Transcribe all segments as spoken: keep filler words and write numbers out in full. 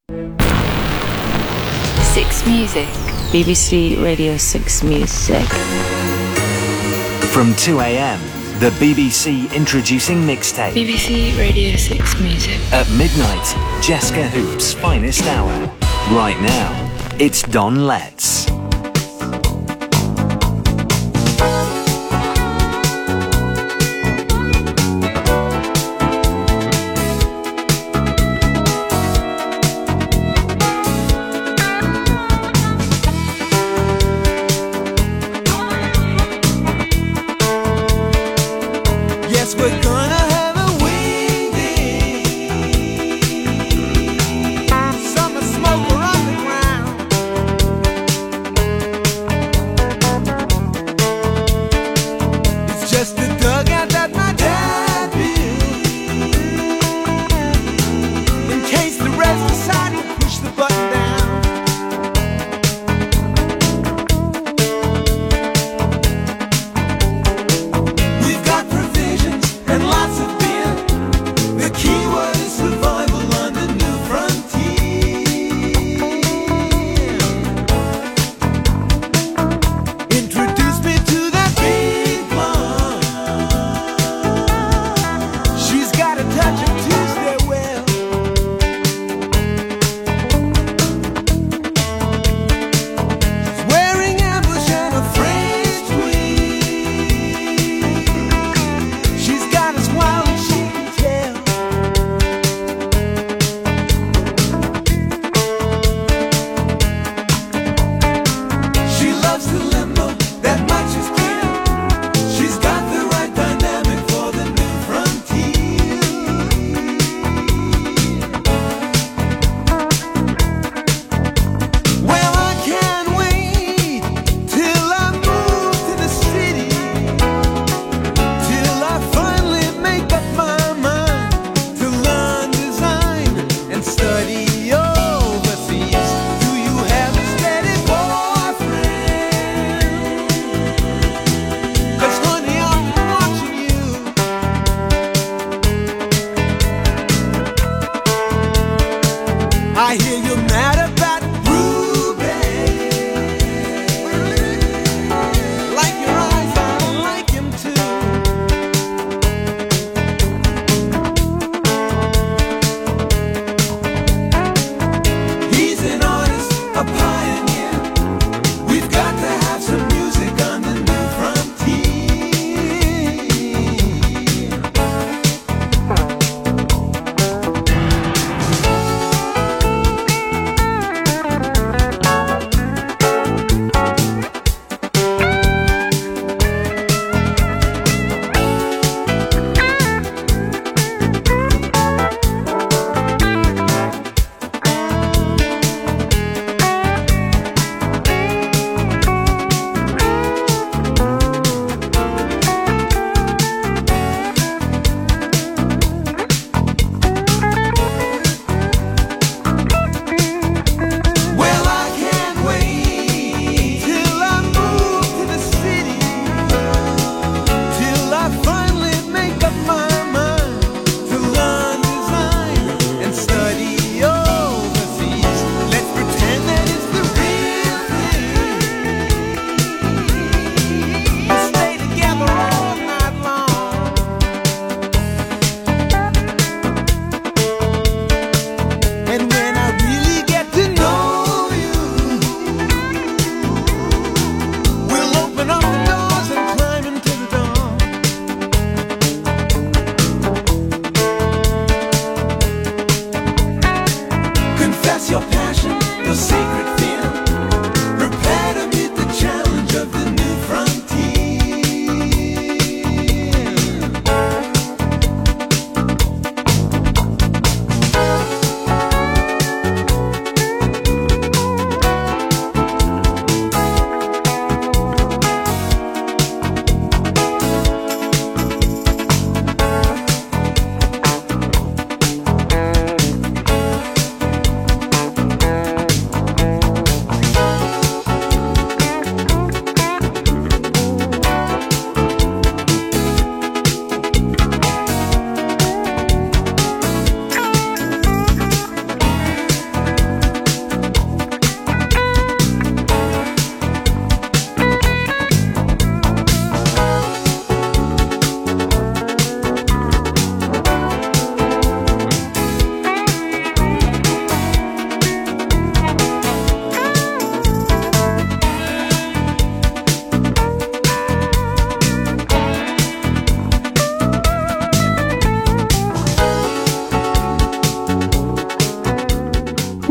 Six Music. B B C Radio six Music. From two a.m, the B B C Introducing Mixtape. B B C Radio six Music. At midnight, Jessica Hoop's finest hour. Right now, it's Don Letts.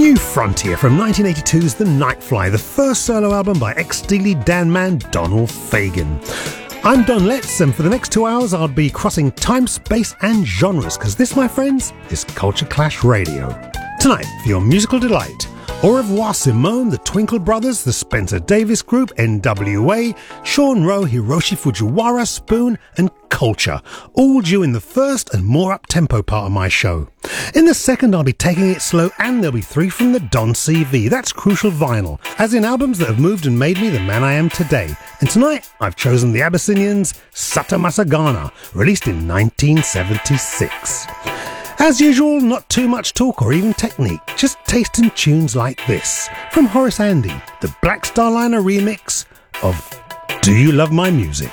New Frontier from nineteen eighty-two's The Nightfly, the first solo album by ex-Steely Dan man Donald Fagen. I'm Don Letts, and for the next two hours I'll be crossing time, space and genres, because this, my friends, is Culture Clash Radio. Tonight, for your musical delight, Au Revoir Simone, the Twinkle Brothers, the Spencer Davis Group, N W A, Sean Rowe, Hiroshi Fujiwara, Spoon and Culture, all due in the first and more up-tempo part of my show. In the second I'll be taking it slow, and there'll be three from the Don C V, that's Crucial Vinyl, as in albums that have moved and made me the man I am today. And tonight I've chosen the Abyssinians' Sata Masagana, released in nineteen seventy-six. As usual, not too much talk or even technique, just tasting tunes like this. From Horace Andy, the Black Starliner remix of Do You Love My Music?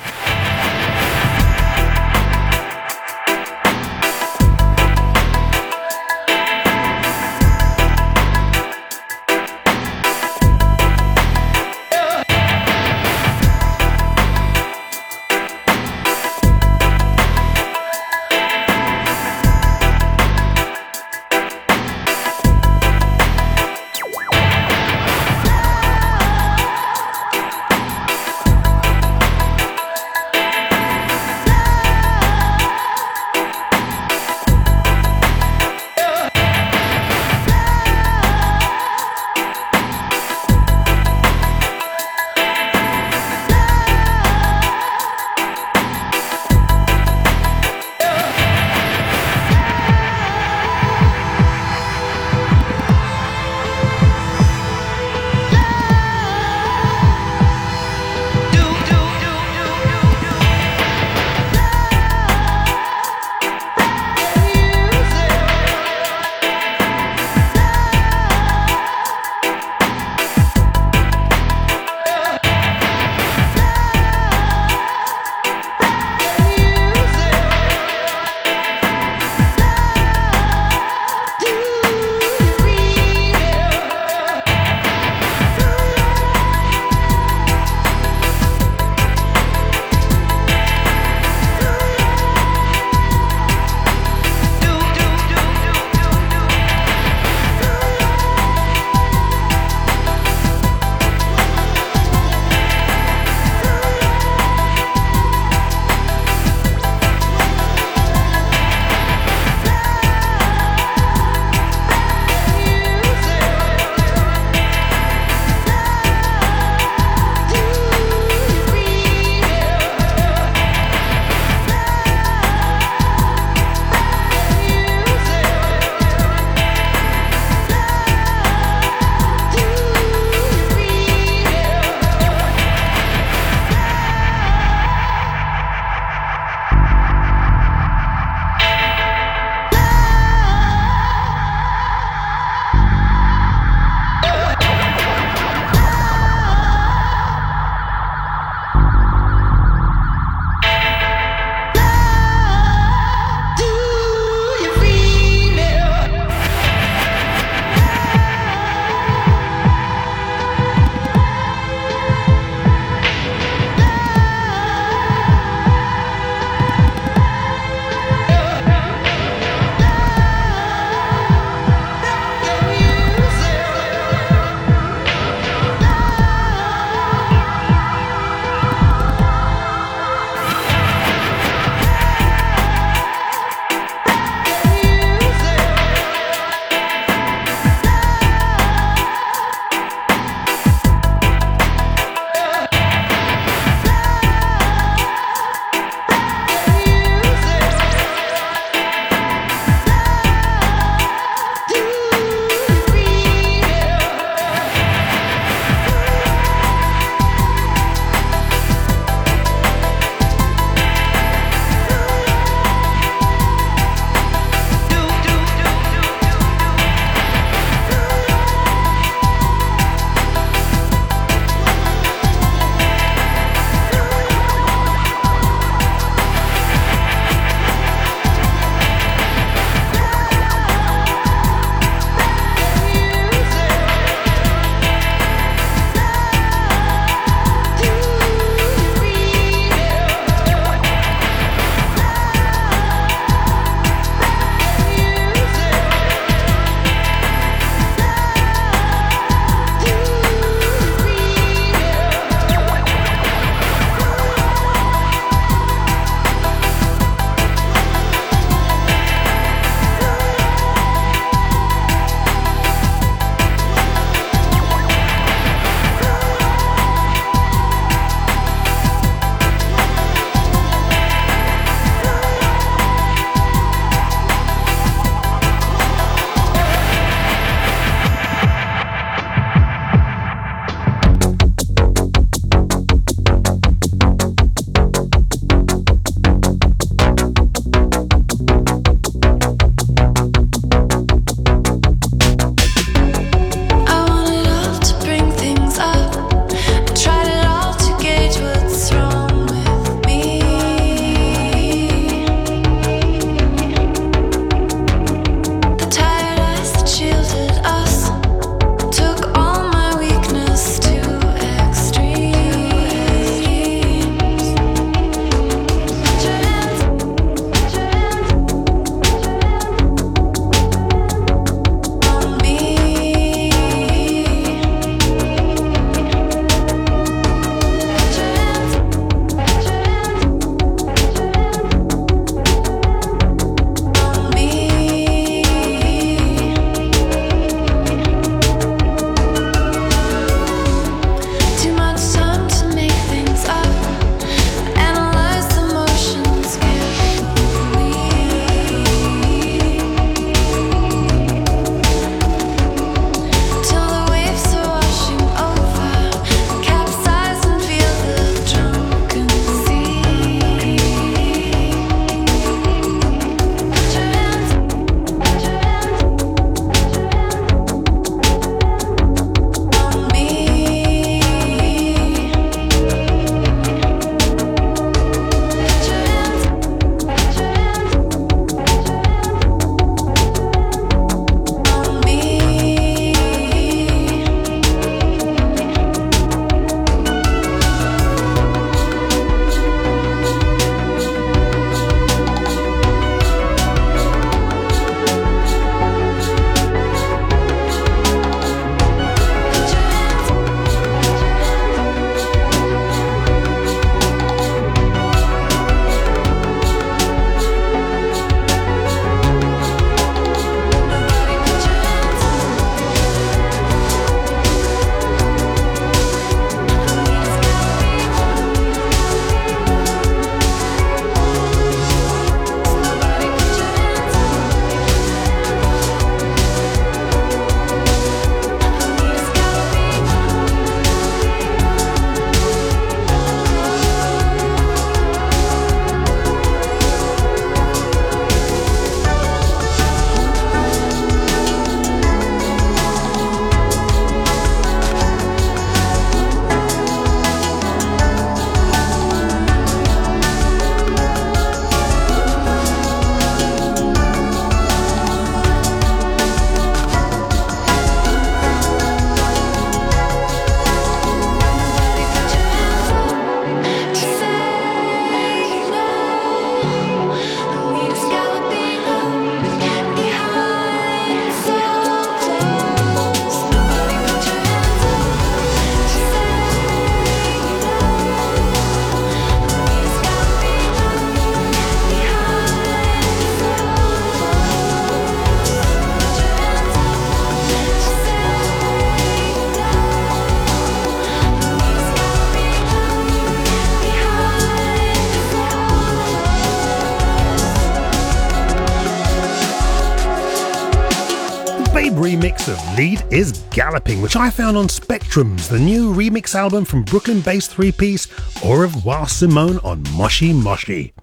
remix of Lead is Galloping, which I found on Spectrums, the new remix album from Brooklyn-based three-piece Au Revoir Simone on Moshi Moshi.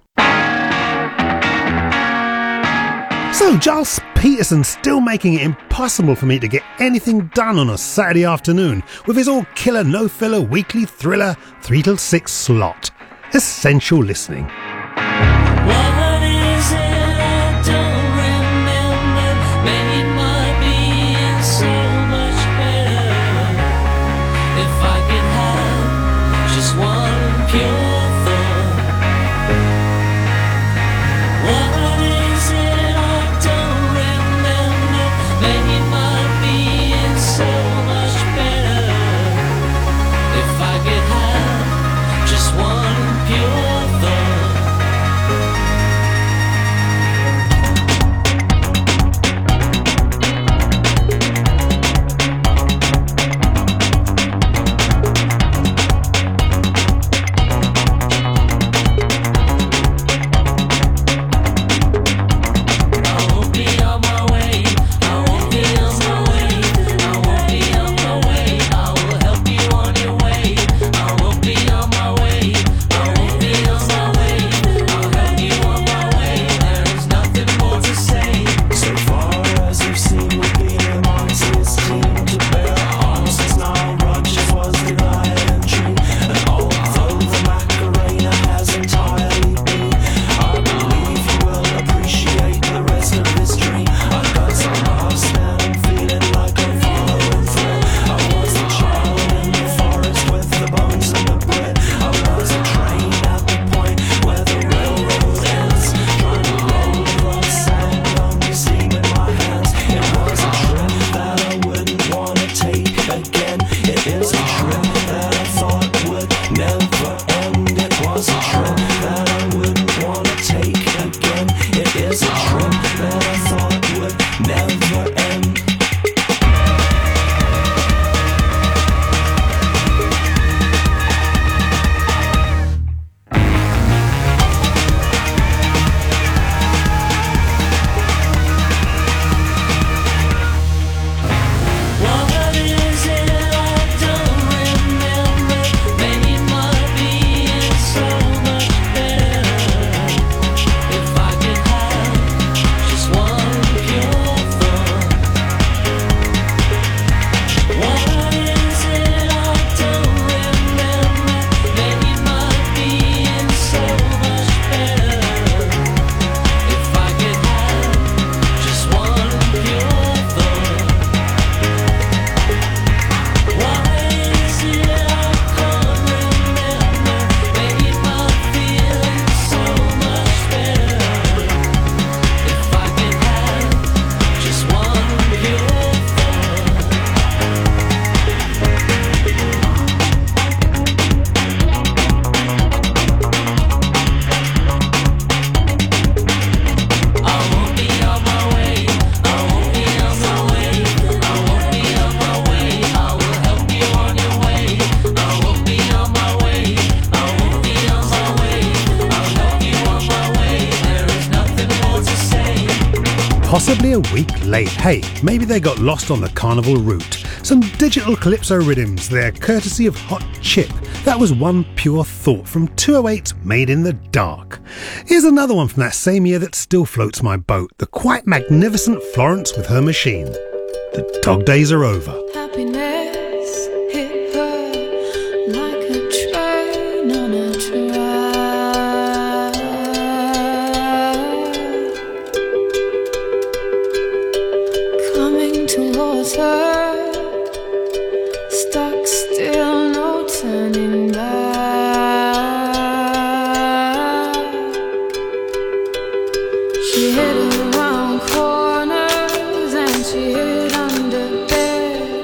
So Giles Peterson still making it impossible for me to get anything done on a Saturday afternoon with his all-killer, no-filler weekly thriller three till six slot. Essential listening. What is it I don't remember? Made my being so much better. If I could have just one pure thought. What is it I don't remember? Made my being so much better. If I could have just one pure thought. Possibly a week late. Hey, maybe they got lost on the carnival route. Some digital calypso rhythms there, courtesy of Hot Chip. That was One Pure Thought from two oh eight's Made in the Dark. Here's another one from that same year that still floats my boat, the quite magnificent Florence with her machine. The dog days are over. Happiness hit her like a train on a track. Coming towards her, stuck still, no turning back. She hid around corners and she hid under bed.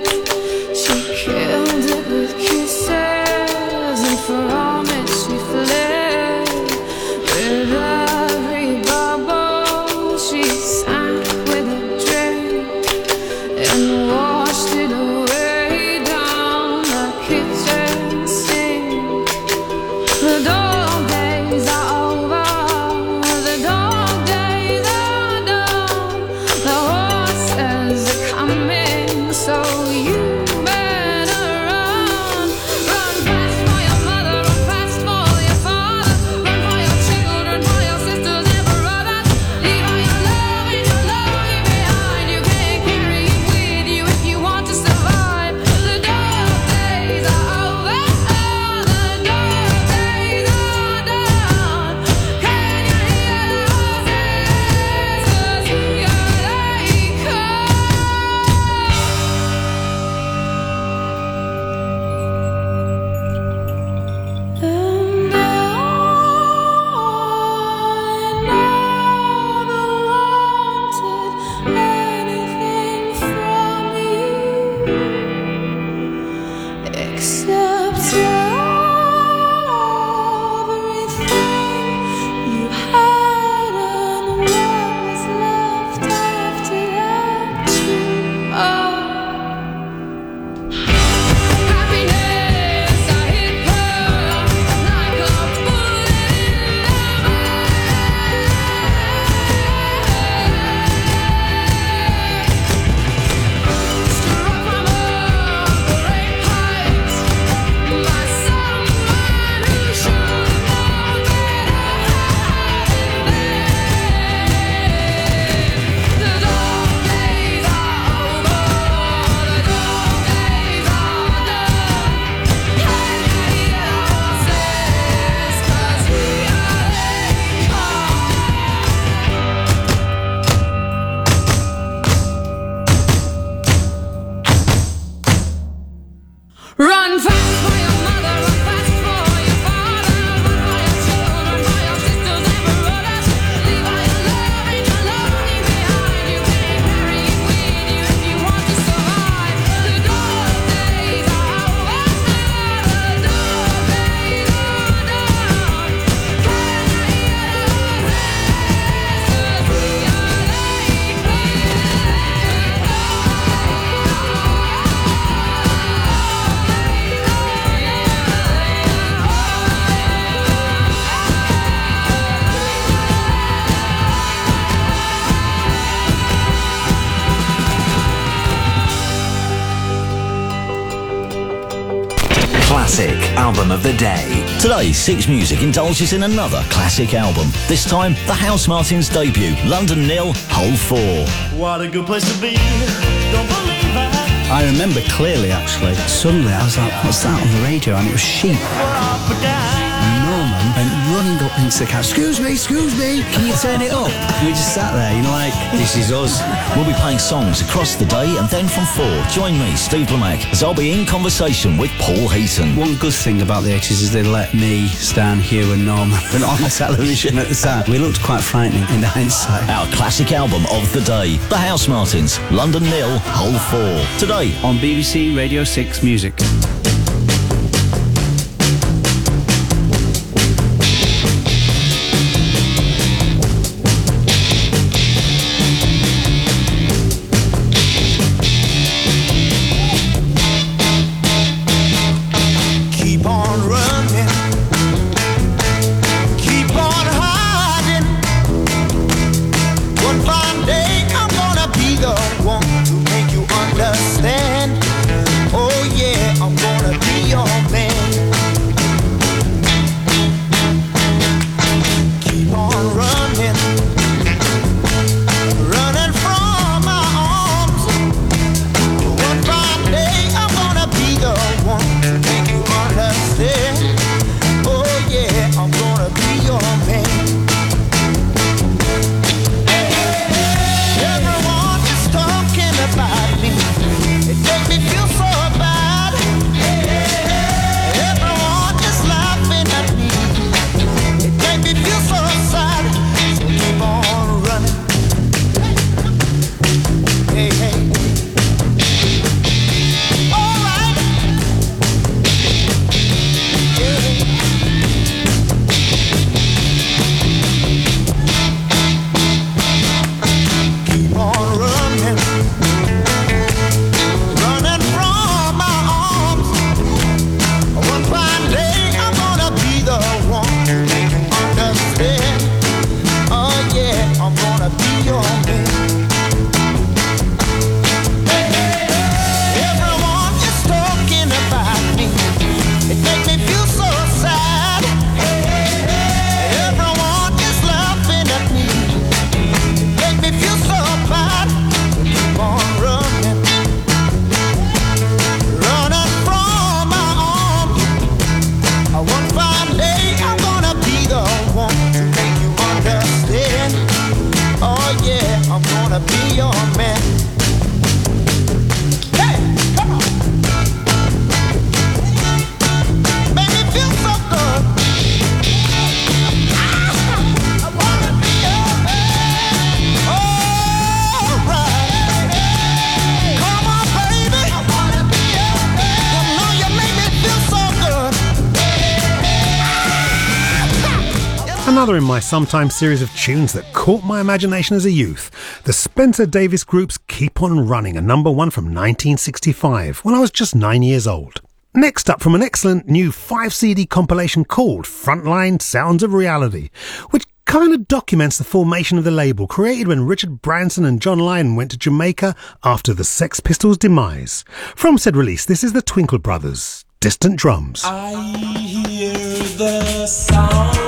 classic album of the day. Today, Six Music indulges in another classic album. This time, the House Martins' debut, London Nil, Hole four. What a good place to be. Don't believe that. I remember clearly, actually. Suddenly, I was like, what's that on the radio? And it was Sheep. And Norman went running up into the couch. Excuse me, excuse me, can you turn it up? And we just sat there, you know, like, this is us. We'll be playing songs across the day, and then from four, join me, Steve Lamacq, as I'll be in conversation with Paul Heaton. One good thing about the eighties is they let me, Stan, Hugh and Norman and on the television at the time. We looked quite frightening in hindsight. Our classic album of the day, The House Martins, London Nil, Hole four. Today on B B C Radio six Music. Another in my Sometimes series of tunes that caught my imagination as a youth, the Spencer Davis Group's Keep On Running, a number one from nineteen sixty-five, when I was just nine years old. Next up, from an excellent new five C D compilation called Frontline Sounds of Reality, which kind of documents the formation of the label, created when Richard Branson and John Lydon went to Jamaica after the Sex Pistols' demise. From said release, this is the Twinkle Brothers, Distant Drums. I hear the sound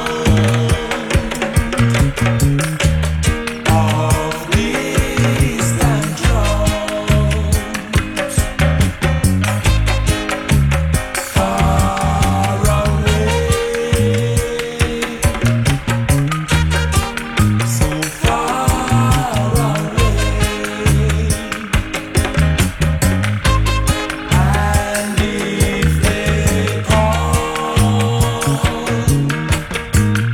of distant drums far away, so far away, and if they call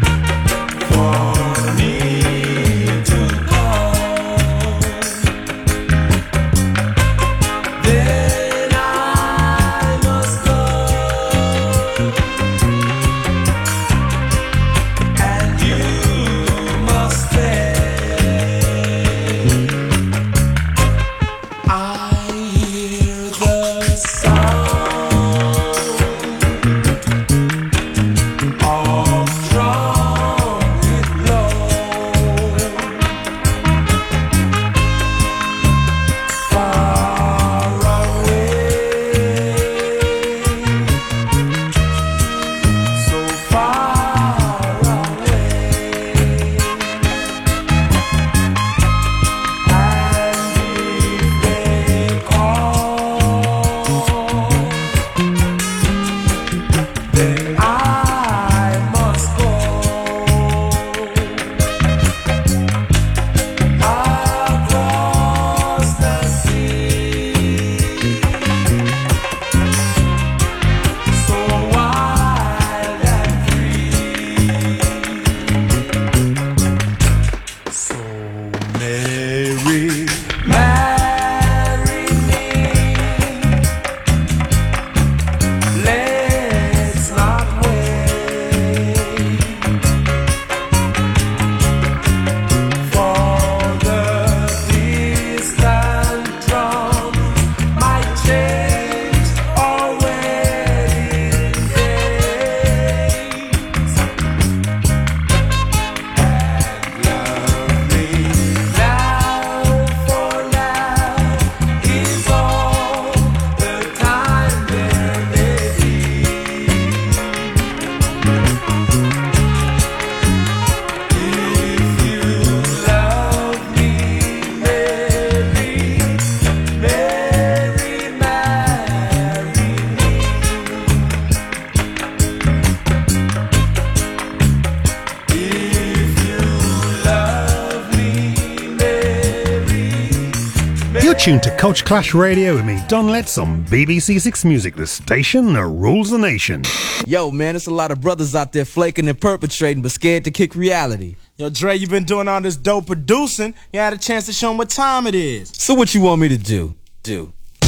tuned to Culture Clash Radio with me, Don Letts, on B B C Six Music, the station that rules the nation. Yo, man, there's a lot of brothers out there flaking and perpetrating, but scared to kick reality. Yo, Dre, you been doing all this dope producing. You had a chance to show them what time it is. So what you want me to do? Do.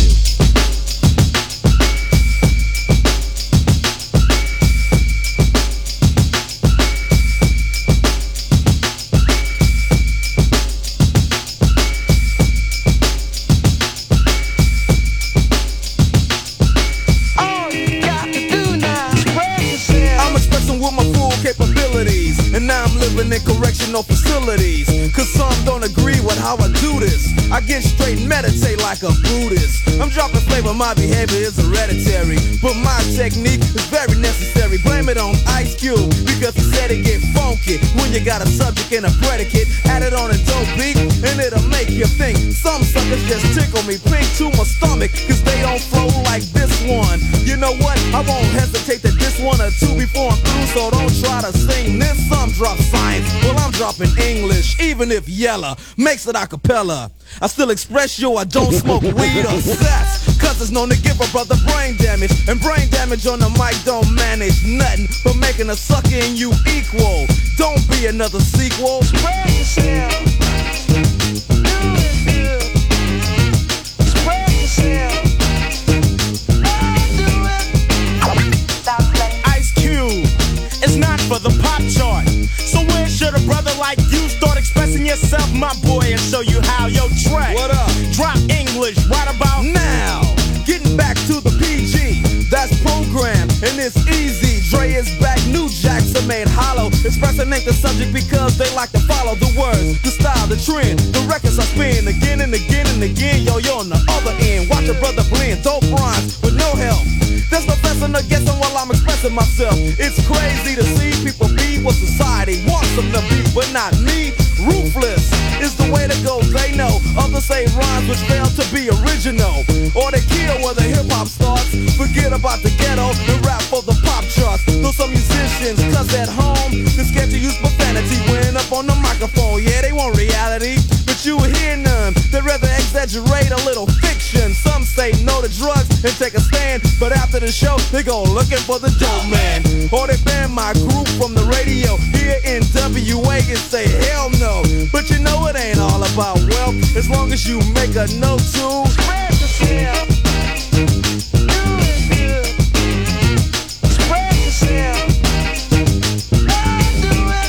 And now I'm living in correctional facilities, cause some don't agree with how I do this. I get straight and meditate like a Buddhist. I'm dropping flavor, my behavior is hereditary, but my technique is very necessary. Blame it on Ice Cube, because he said it get funky when you got a subject and a predicate. Add it on a dope beat, and it'll make you think. Some suckers just tickle me pink to my stomach, cause they don't flow like this one. You know what? I won't hesitate to diss one or two before I'm through, so don't try to sing this. Some drop science, well I'm dropping English, even if Yella makes it a cappella. I still express yo, I don't smoke weed or sex, cause it's known to give a brother brain damage, and brain damage on the mic don't manage nothing but making a sucker in you equal. Don't be another sequel. Spread yourself. Do it good. Spread yourself. Do it. Ice Cube, it's not for the pop chart. So where should a brother like you start expressing yourself, my boy, and show you how? Yo, Trey, what up? Drop English right about now. Getting back to the P G, that's programmed and it's easy. Dre is back, new jacks are made hollow. Expressing ain't the subject because they like to follow the words, the style, the trend, the records I spin again and again and again. Yo, you're on the other end. Watch a brother blend, dope rhymes with no help. There's no fessing or guessing while I'm expressing myself. It's crazy to see people be what society wants them to be, but not me. Ruthless is the way to go, they know. Others say rhymes which fail to be original, or they kill where the hip-hop starts. Forget about the ghetto and rap for the pop charts. Though some musicians, cause at home they're scared to use profanity when up on the microphone. Yeah, they want reality, but you hear none. They'd rather exaggerate a little fiction. Some say no to drugs and take a stand, but after the show they go looking for the dope man, or they ban my group from the radio here in W A and say hell no. But you know it ain't all about wealth, as long as you make a note to spread yourself. Do it good. Spread yourself. Do it.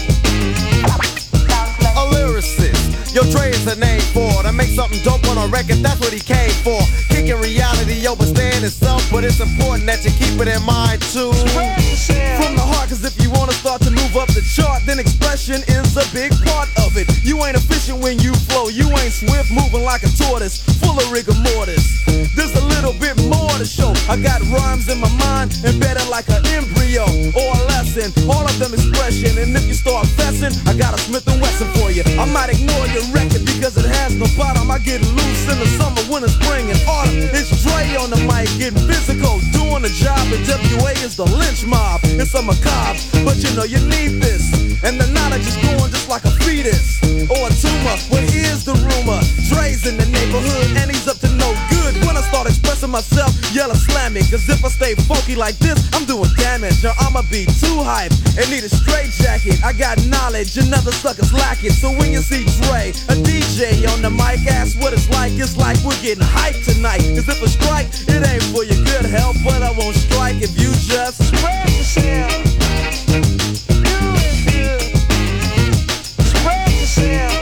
A lyricist, yo, Dre is a name for to make something dope on a record, that's what he came for. Kicking reality over staying itself, but it's important that you keep it in mind too. From the heart, cause if you wanna start to move up the chart, then expression is a big part of it. You ain't efficient when you flow, you ain't swift, moving like a tortoise, full of rigor mortis. There's a little bit more to show. I got rhymes in my mind, embedded like an embryo or a lesson, all of them expression. And if you start fessing, I got a Smith and Wesson for you. I might ignore your record because it has no bottom. I get loose in the summer, winter, spring, and autumn. It's Dre on the mic, getting physical, doing the job. And W A is the lynch mob. It's a macabre, but you know you need this. And the knowledge is going just like a fetus or a tumor. Well, here's the rumor: Dre's in the neighborhood and he's up to no good. When I start expressing myself, yell or slam me, cause if I stay funky like this, I'm doing damage. Or I'ma be too hype and need a straight jacket. I got knowledge and other suckers lack it. So when you see Dre, a D J on the mic, ask what it's like. It's like we're getting hyped tonight. Cause if I strike, it ain't for your good health, but I won't strike if you just spread yourself. Do it good. Spread yourself.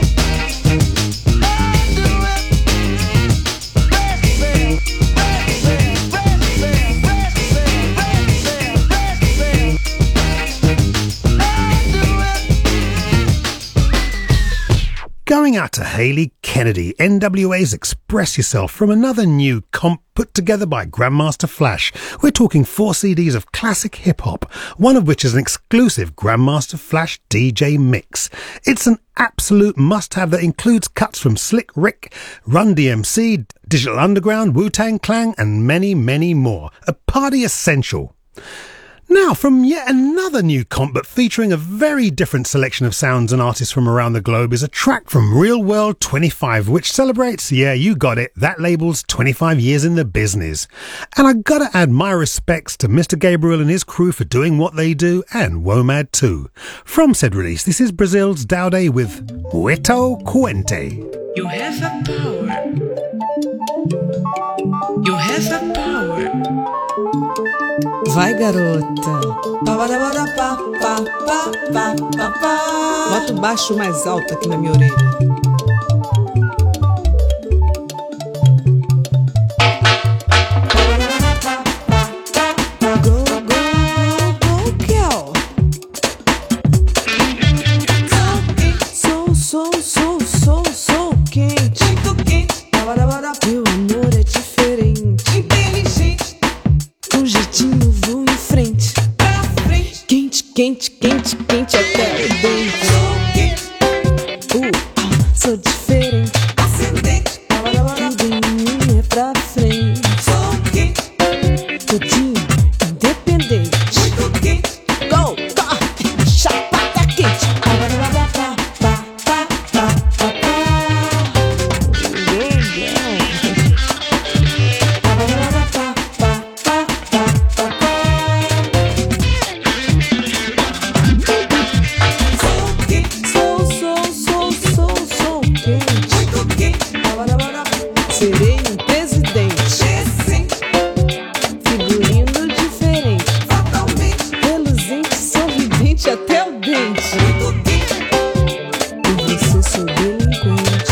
Going out to Hayley Kennedy, N W A's Express Yourself, from another new comp put together by Grandmaster Flash. We're talking four C Ds of classic hip-hop, one of which is an exclusive Grandmaster Flash D J mix. It's an absolute must-have that includes cuts from Slick Rick, Run D M C, Digital Underground, Wu-Tang Clan, and many, many more. A party essential. Now, from yet another new comp, but featuring a very different selection of sounds and artists from around the globe, is a track from Real World twenty-five, which celebrates, yeah, you got it, that label's twenty-five years in the business. And I gotta add my respects to Mister Gabriel and his crew for doing what they do, and WOMAD too. From said release, this is Brazil's Daude with Hueto Quente. You have a power. You have a power. Vai, garota. Bota o baixo mais alto aqui na minha orelha. Go, go, go, go, girl. Sou, sou, sou, sou, sou quente. Meu amor é diferente. Inteligente. Com jeitinho vou em frente. Pra frente. Quente, quente, quente, quente até o dente. Sou quente. Uh, ah, sou diferente. Ascendente. Tudo em mim é pra frente. Sou quente. Tudinho independente. Muito quente. Go, go. Chapata quente. Serei um presidente. Figurino diferente. Reluzente, sorridente até o dente. E você sou delinquente.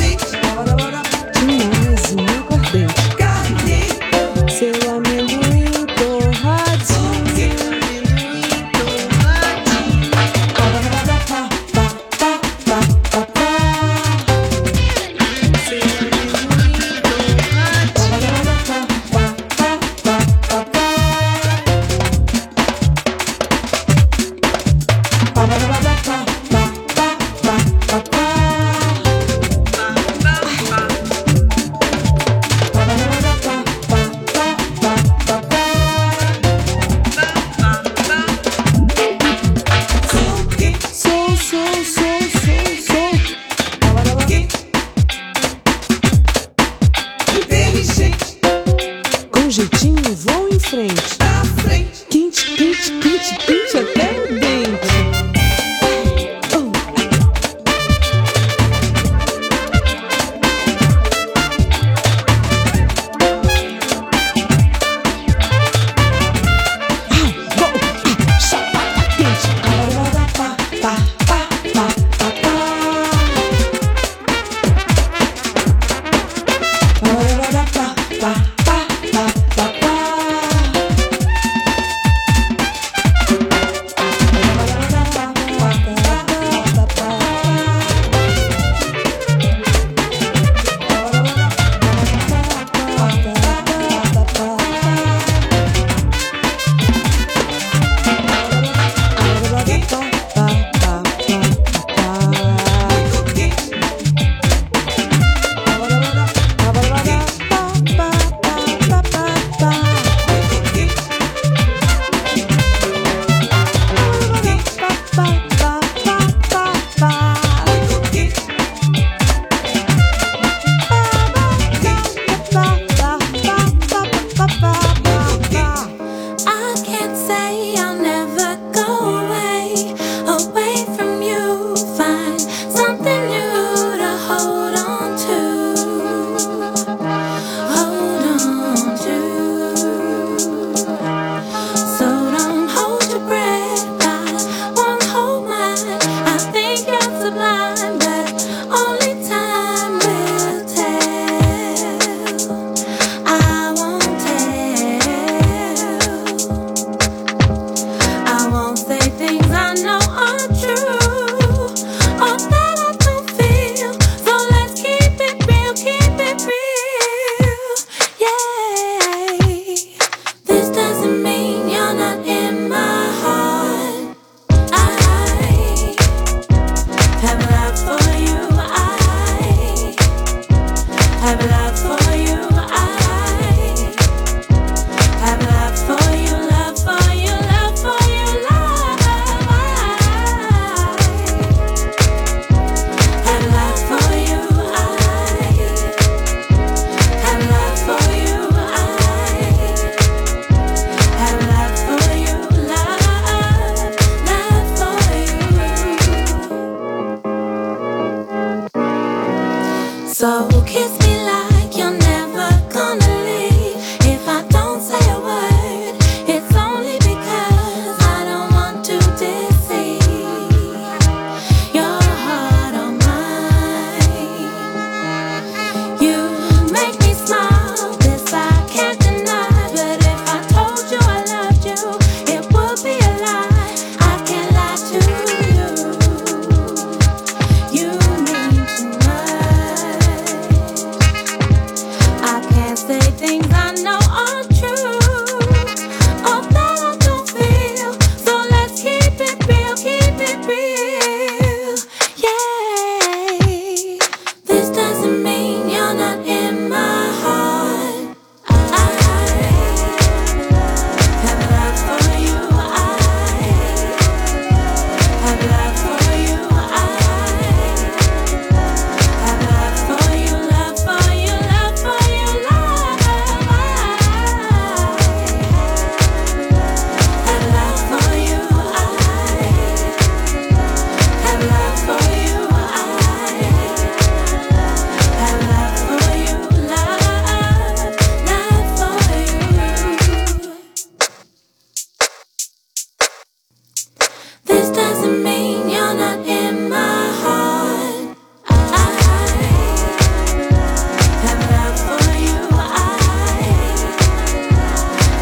Demais um aguardente. Seu amendoim torradinho. Com jeitinho vou em frente. Pra frente. Quente, quente, quente, quente até o dente. Oh. Chapata quente. Pá, pá, pá, pá, pá, pá. Pá, pá, pá, pá, pá.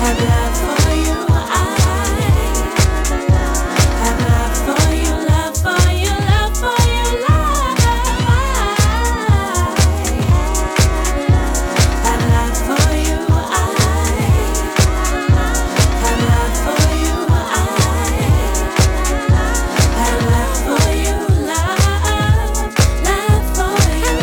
have love for you. Have love for you, love for you, love for you, love. Have love for you, have love for you, have love for you, love, love for you.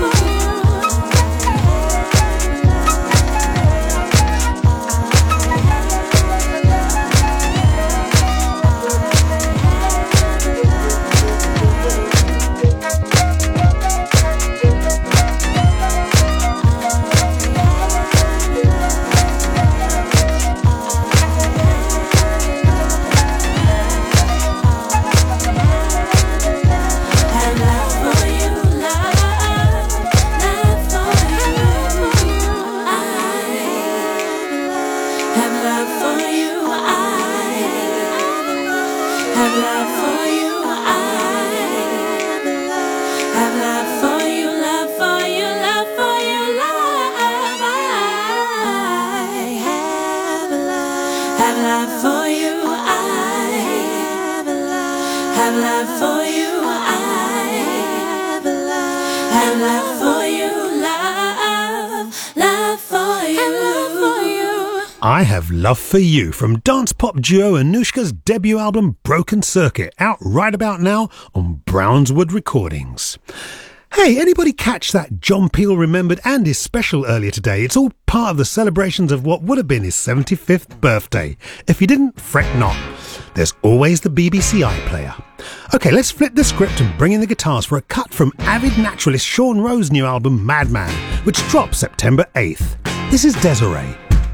I Have Love For You from dance pop duo Anushka's debut album Broken Circuit, out right about now on Brownswood Recordings. Hey, anybody catch that John Peel remembered Andy's special earlier today? It's all part of the celebrations of what would have been his seventy-fifth birthday. If you didn't, fret not. There's always the B B C iPlayer. OK, let's flip the script and bring in the guitars for a cut from avid naturalist Sean Rowe's new album Madman, which drops September eighth. This is Desiree.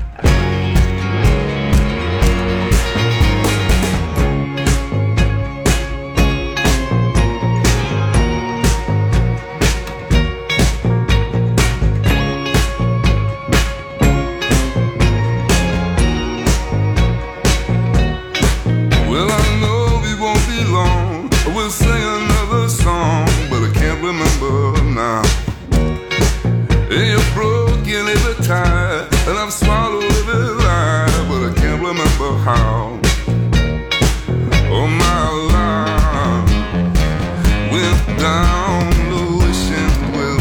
We'll sing another song, but I can't remember now. You're broken every time, and I've swallowed every lie, but I can't remember how. Oh, my life went down the wishing well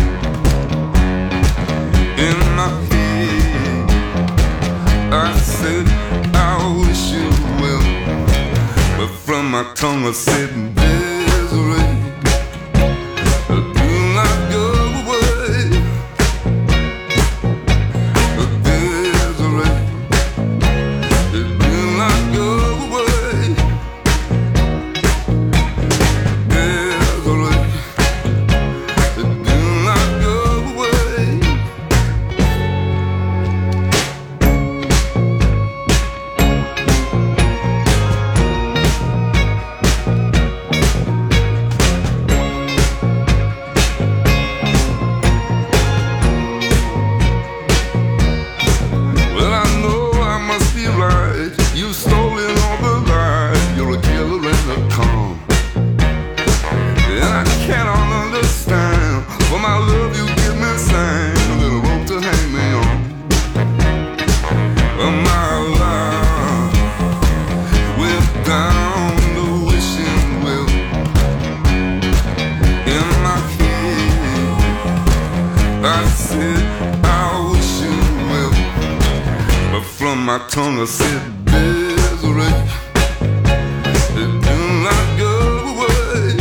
in my head. I said, I wish you well, but from my tongue I said, my tongue I said, Desiree, it do not go away.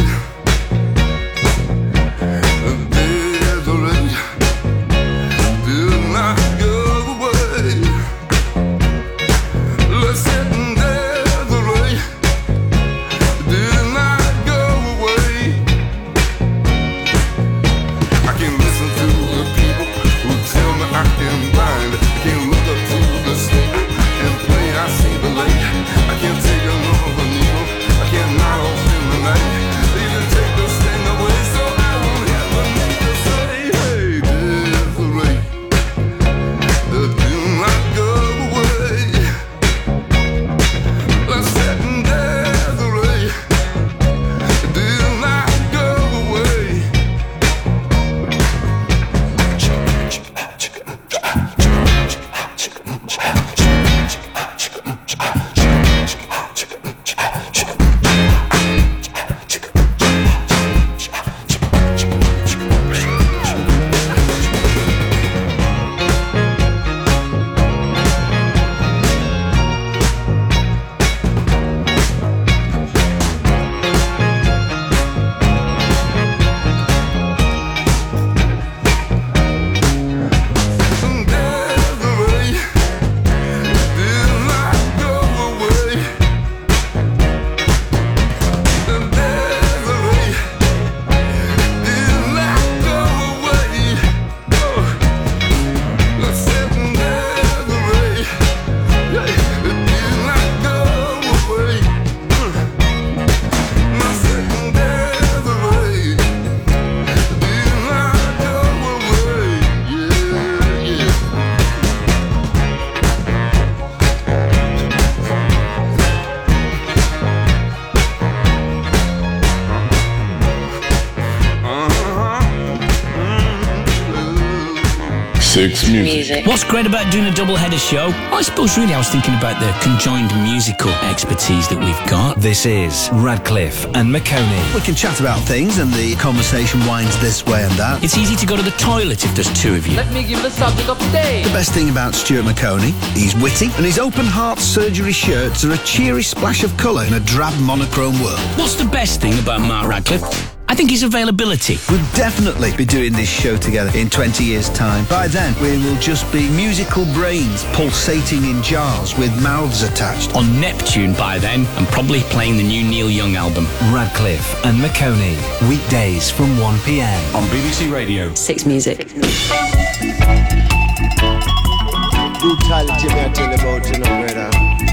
Desiree, do not go away. Listen, Desiree, do not go away. I can listen to the people who tell me I can blind. I can look up to the sky and play, I see the light. I can't Six Music. What's great about doing a double-header show? I suppose really I was thinking about the conjoined musical expertise that we've got. This is Radcliffe and Maconie. We can chat about things and the conversation winds this way and that. It's easy to go to the toilet if there's two of you. Let me give the subject update. The best thing about Stuart Maconie, he's witty, and his open heart surgery shirts are a cheery splash of colour in a drab monochrome world. What's the best thing about Mark Radcliffe? I think his availability. We'll definitely be doing this show together in twenty years' time. By then, we will just be musical brains pulsating in jars with mouths attached. On Neptune by then, and probably playing the new Neil Young album. Radcliffe and Maconie, weekdays from one p m on B B C Radio six Music. Brutality, me I tell you about, you know, brother.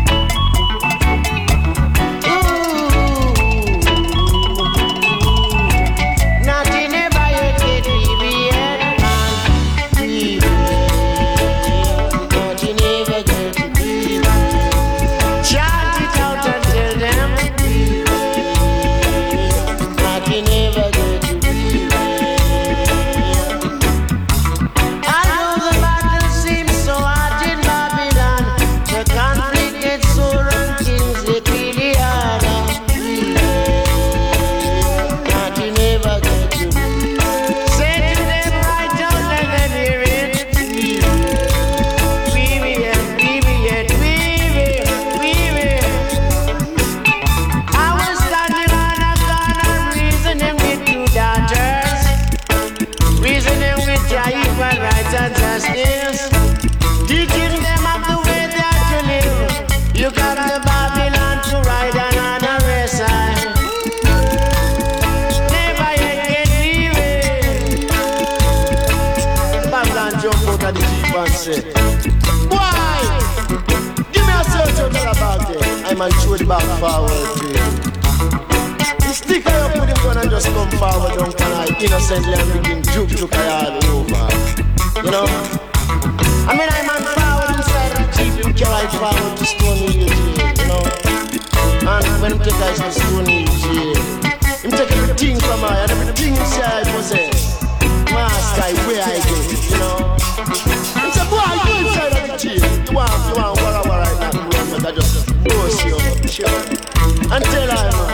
Why? Give me a search out of the bag there. I'm on through the back forward there. The sticker you put him gun and just come forward, don't can I innocently and begin juke juke all over. You know? I mean I'm on forward inside the jeep, him carry forward to Stony Hill jail, you know? And when him take us to Stony Hill jail, him take everything from her and everything inside I possess. Master, where I get it, you know? And say, boy, you inside of the jail. You want, you want, wara wara right now. You want, just dose you up, sure. And tell her, man.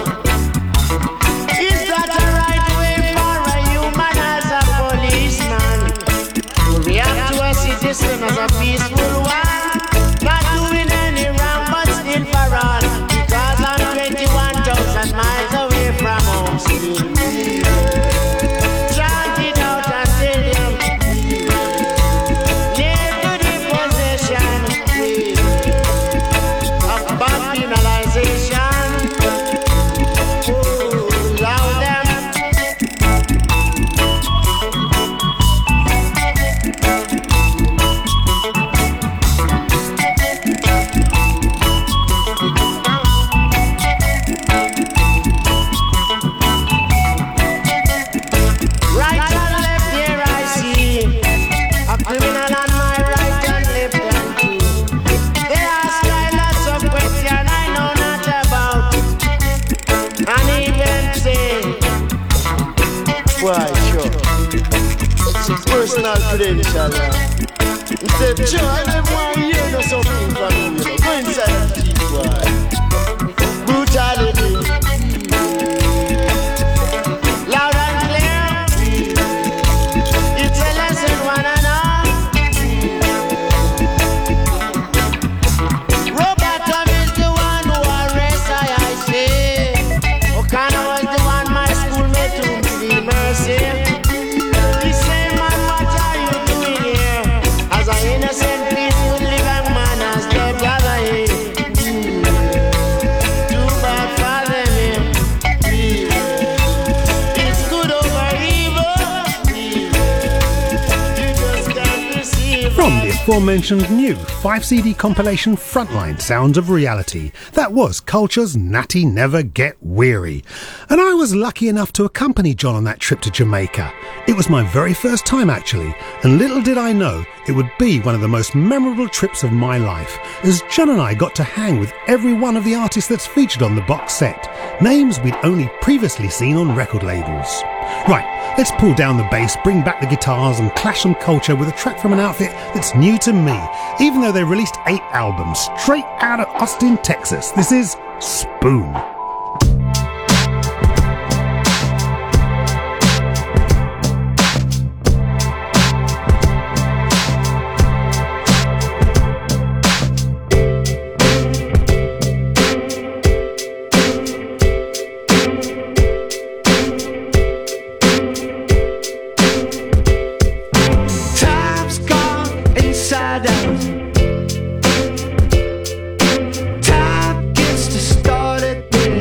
Is that the right way for a human as a policeman? To react to a citizen as a peaceful one? Not doing any wrong, but still for all. Because I'm twenty-one thousand miles away from home still. Personal credential. He said, Joe, I never want to hear no something from you, you know. Go inside the jeep, boy. Brutality. Loud and clear. It's a lesson, one and all. Robotom is the one who arrests I, I say. O'Connor was the one my schoolmate to be mercy. Innocent people live and man as their brother here. Too bad for them here. It's good over evil. You just can't receive. From the aforementioned new five C D compilation Frontline Sounds of Reality, that was Culture's Natty Never Get Weary. And I was lucky enough to accompany John on that trip to Jamaica. It was my very first time actually, and little did I know it would be one of the most memorable trips of my life, as John and I got to hang with every one of the artists that's featured on the box set, names we'd only previously seen on record labels. Right, let's pull down the bass, bring back the guitars and clash some culture with a track from an outfit that's new to me, even though they released eight albums straight out of Austin, Texas. This is Spoon. Time gets to started.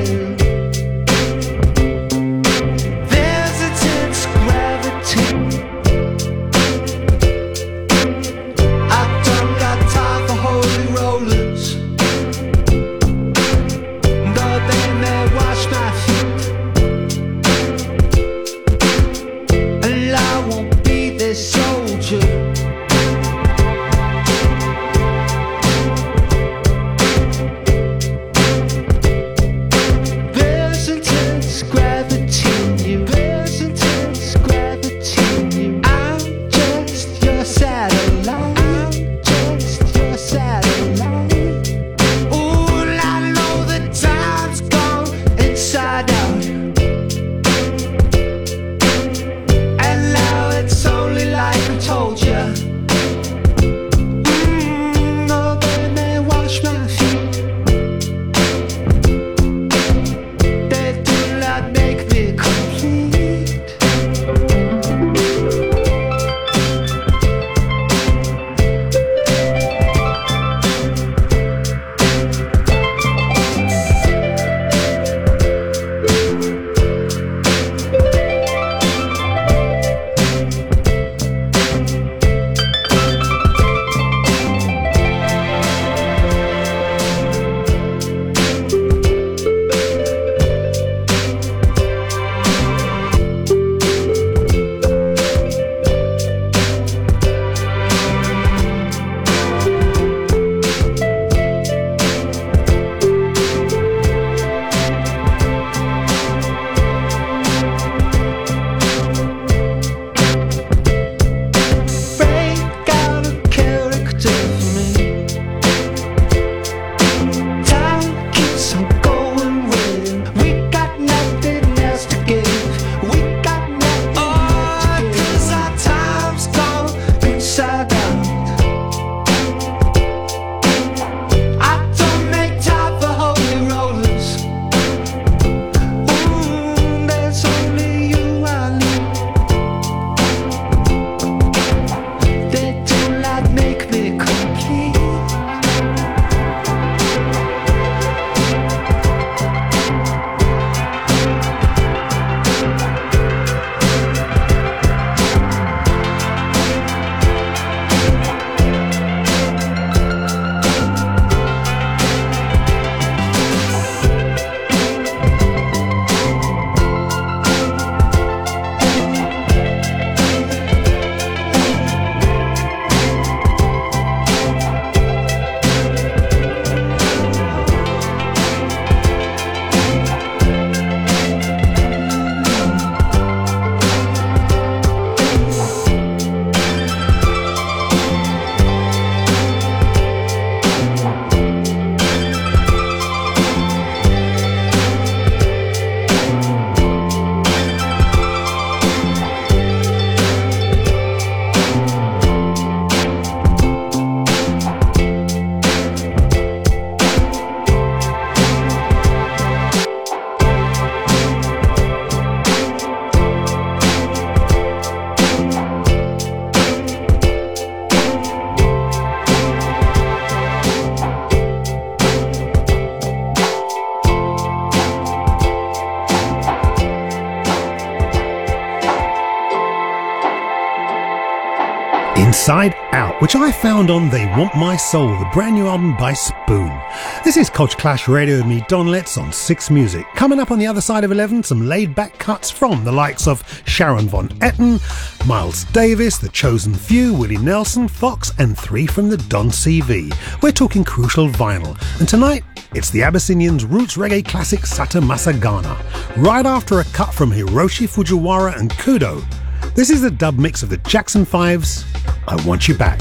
Inside Out, which I found on They Want My Soul, the brand new album by Spoon. This is Culture Clash Radio with me, Don Letts, on Six Music. Coming up on the other side of eleven, some laid-back cuts from the likes of Sharon Von Etten, Miles Davis, The Chosen Few, Willie Nelson, Fox, and three from the Don C V. We're talking crucial vinyl, and tonight it's the Abyssinians' roots reggae classic Sata Masagana, right after a cut from Hiroshi Fujiwara and Kudo. This is the dub mix of the Jackson Fives, I Want You Back.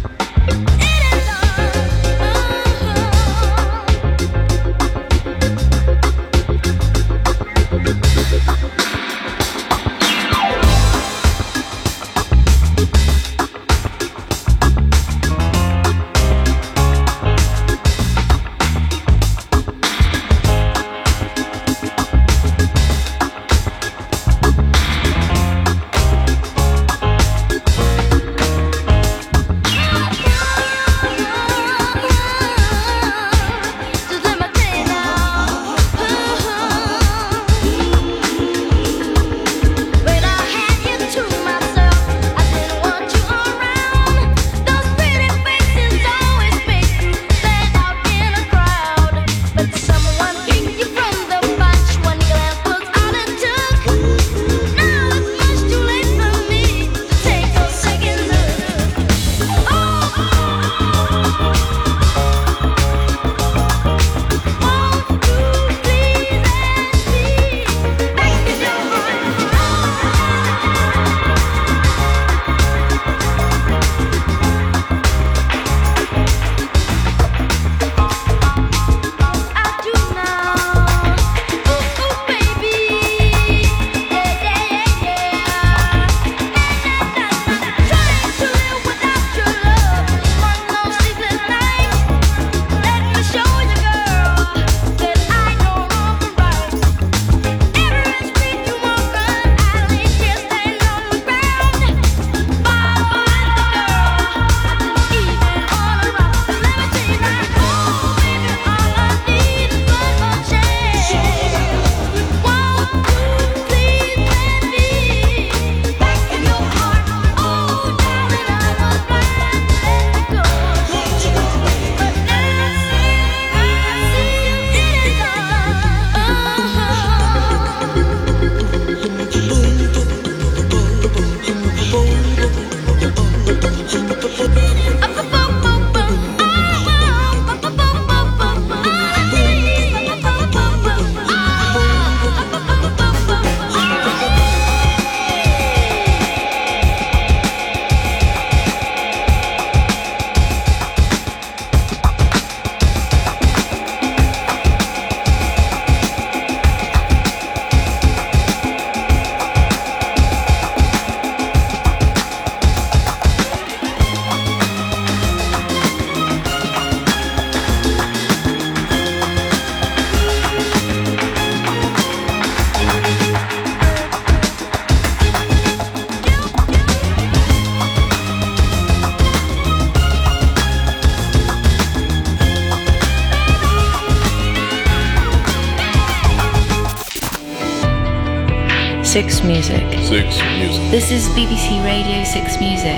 Six Music. Six Music. This is B B C Radio Six Music.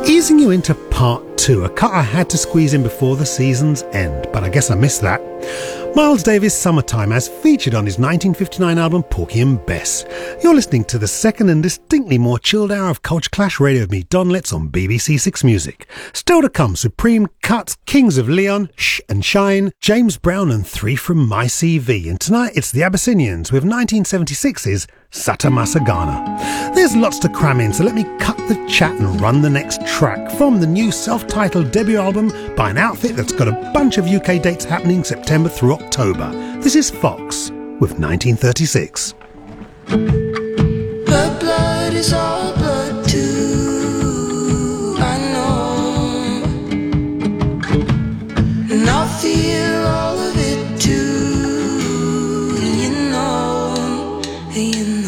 Easing you into part two, a cut I had to squeeze in before the season's end, but I guess I missed that. Miles Davis' Summertime, as featured on his nineteen fifty-nine album Porky and Bess. You're listening to the second and distinctly more chilled hour of Culture Clash Radio with me, Don Letts, on B B C Six Music. Still to come, Supreme Cuts, Kings of Leon, Shh and Shine, James Brown and Three from My C V. And tonight it's the Abyssinians with nineteen seventy-six's Sata Masagana. There's lots to cram in, so let me cut the chat and run the next track from the new self-titled debut album by an outfit that's got a bunch of U K dates happening September through October. This is Fox with nineteen thirty-six. Her blood is all blood too, I know, and I feel all of it too, you know, you know.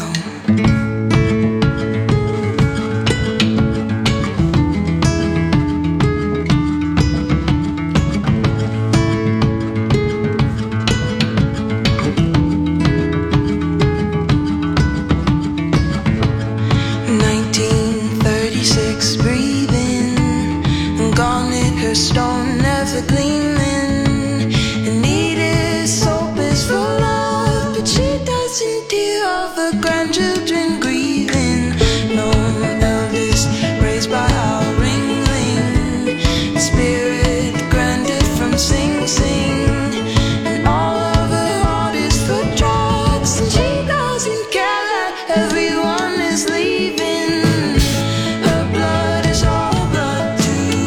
Stone never gleaming, and needed soap is for love, but she doesn't hear of her grandchildren grieving. No Elvis raised by our ringling, spirit granted from Sing Sing, and all of her heart is for drugs, and she doesn't care that everyone is leaving. Her blood is all blood too,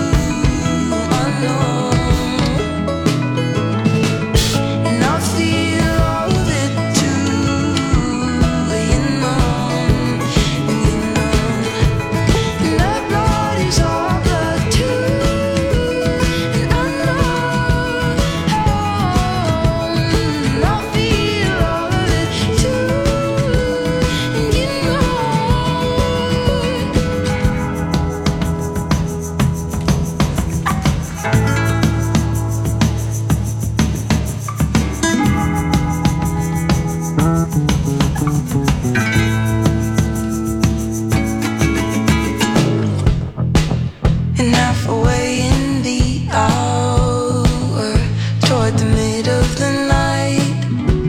and I feel all of it too, you know, you know. And her blood is all blood too, and I know, and I feel all of it too, and you know. And halfway in the hour, toward the mid of the night,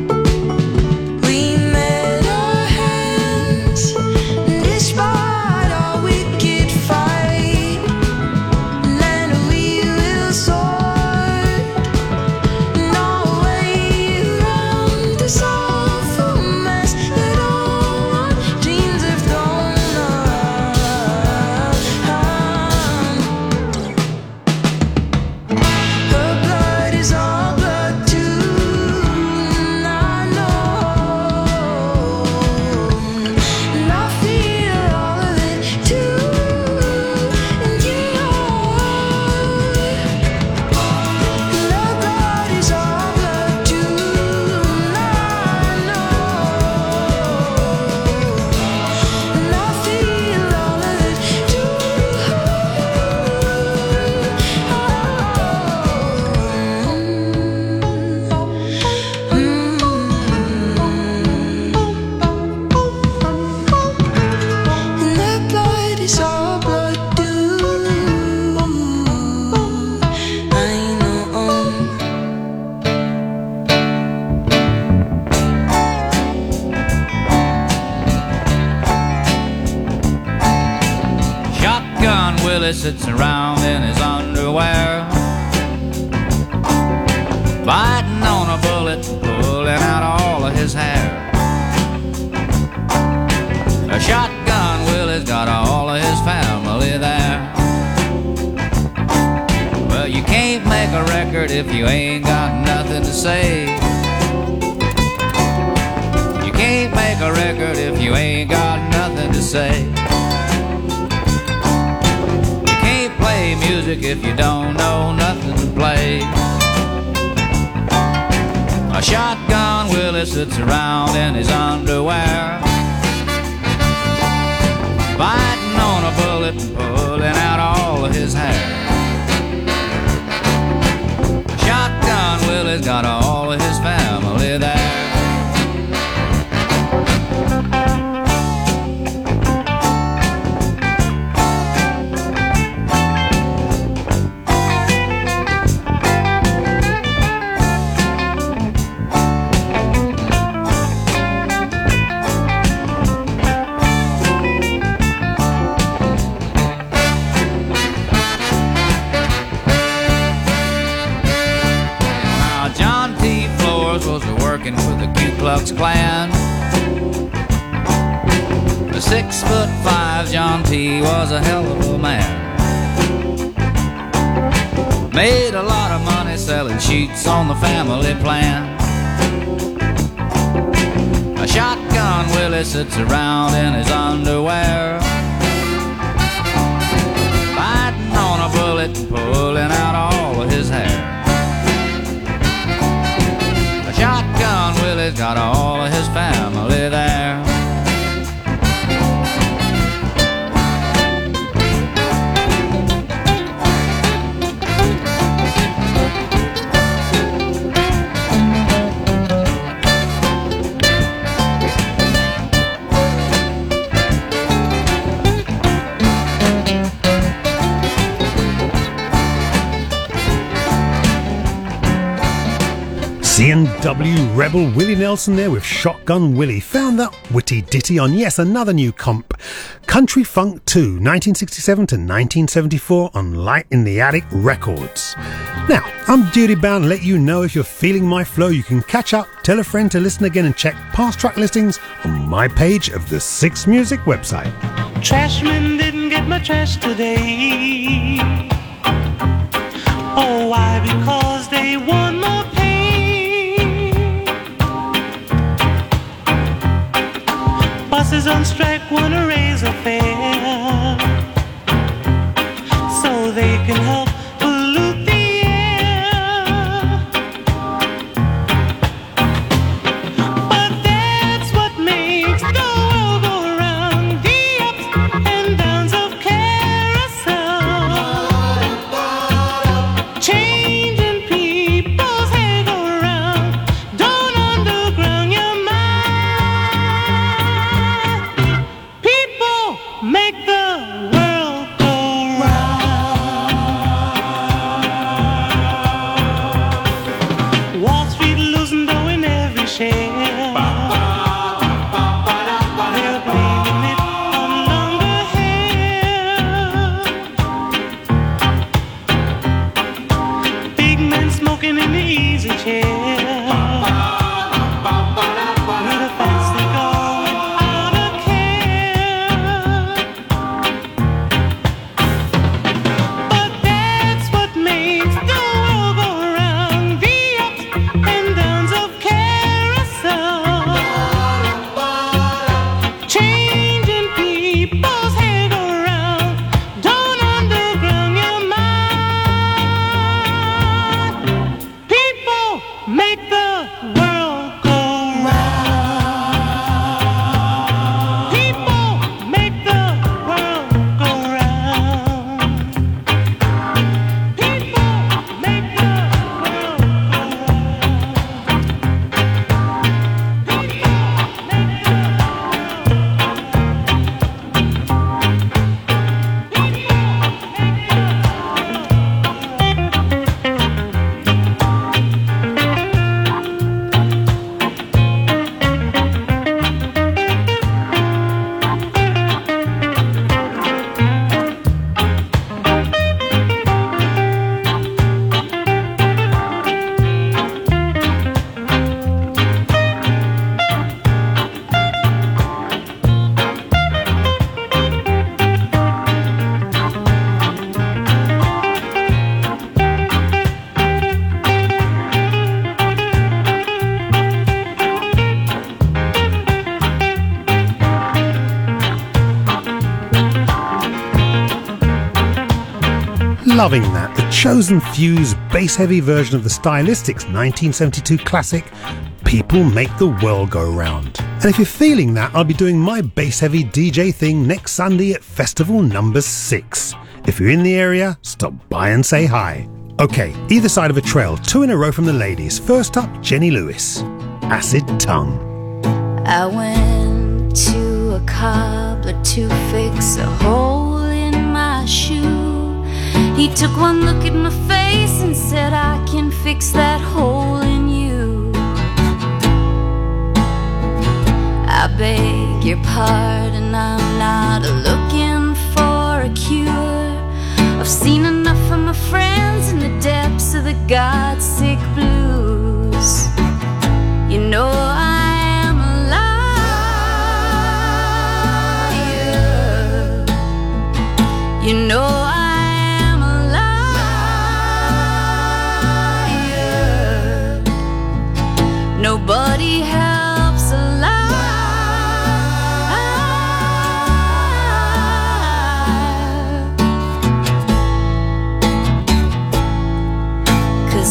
we met our hands, despite our wicked fight, and we will soar our way around the soulful mess that all our dreams have thrown around. Her blood is all blood too, and I know, and I feel all of it too, and you know. And her blood is all blood too, and I know, and I feel all of it too. And her blood is all blood too, I know. Shotgun Willie sits around in his underwear, biting on a bullet, pulling out all of his hair. A shotgun Willie's got all of his family there. Well, you can't make a record if you ain't got nothing to say. You can't make a record if you ain't got nothing to say. You can't play music if you don't know nothing to play. A shotgun Willie sits around in his underwear, biting on a bullet and pulling out all of his hair. Shotgun Willie's got all of his family there. Klux Klan. The six foot five John P. was a hell of a man. Made a lot of money selling sheets on the family plan. A shotgun Willie sits around in his underwear, biting on a bullet and pulling out all of his hair. A shotgun Willie's got all of his family there. C and W Rebel Willie Nelson there with Shotgun Willie. Found that witty ditty on, yes, another new comp. Country Funk two, nineteen sixty-seven to nineteen seventy-four on Light in the Attic Records. Now, I'm duty bound to let you know if you're feeling my flow. You can catch up, tell a friend to listen again, and check past track listings on my page of the Six Music website. Trashman didn't get my trash today. Oh, why? Because they want more pay. Buses on strike wanna raise a fare so they can help pollute the air. But that's what makes the world go round, the ups and downs of carousel, changing people's hair go round. Don't underground your mind. Make the world go round. Wall Street losing dough in every share. They're blaming it on longer hair. Big men smoking in the easy chair. With a fancy car without a Loving that. The Chosen Few's bass-heavy version of the Stylistics nineteen seventy-two classic, People Make the World Go Round. And if you're feeling that, I'll be doing my bass-heavy D J thing next Sunday at Festival Number six. If you're in the area, stop by and say hi. Okay, either side of a trail, two in a row from the ladies. First up, Jenny Lewis, Acid Tongue. I went to a cobbler to fix a hole in my shoe. He took one look at my face and said, I can fix that hole in you. I beg your pardon, I'm not looking for a cure. I've seen enough of my friends in the depths of the God-sick blues. You know I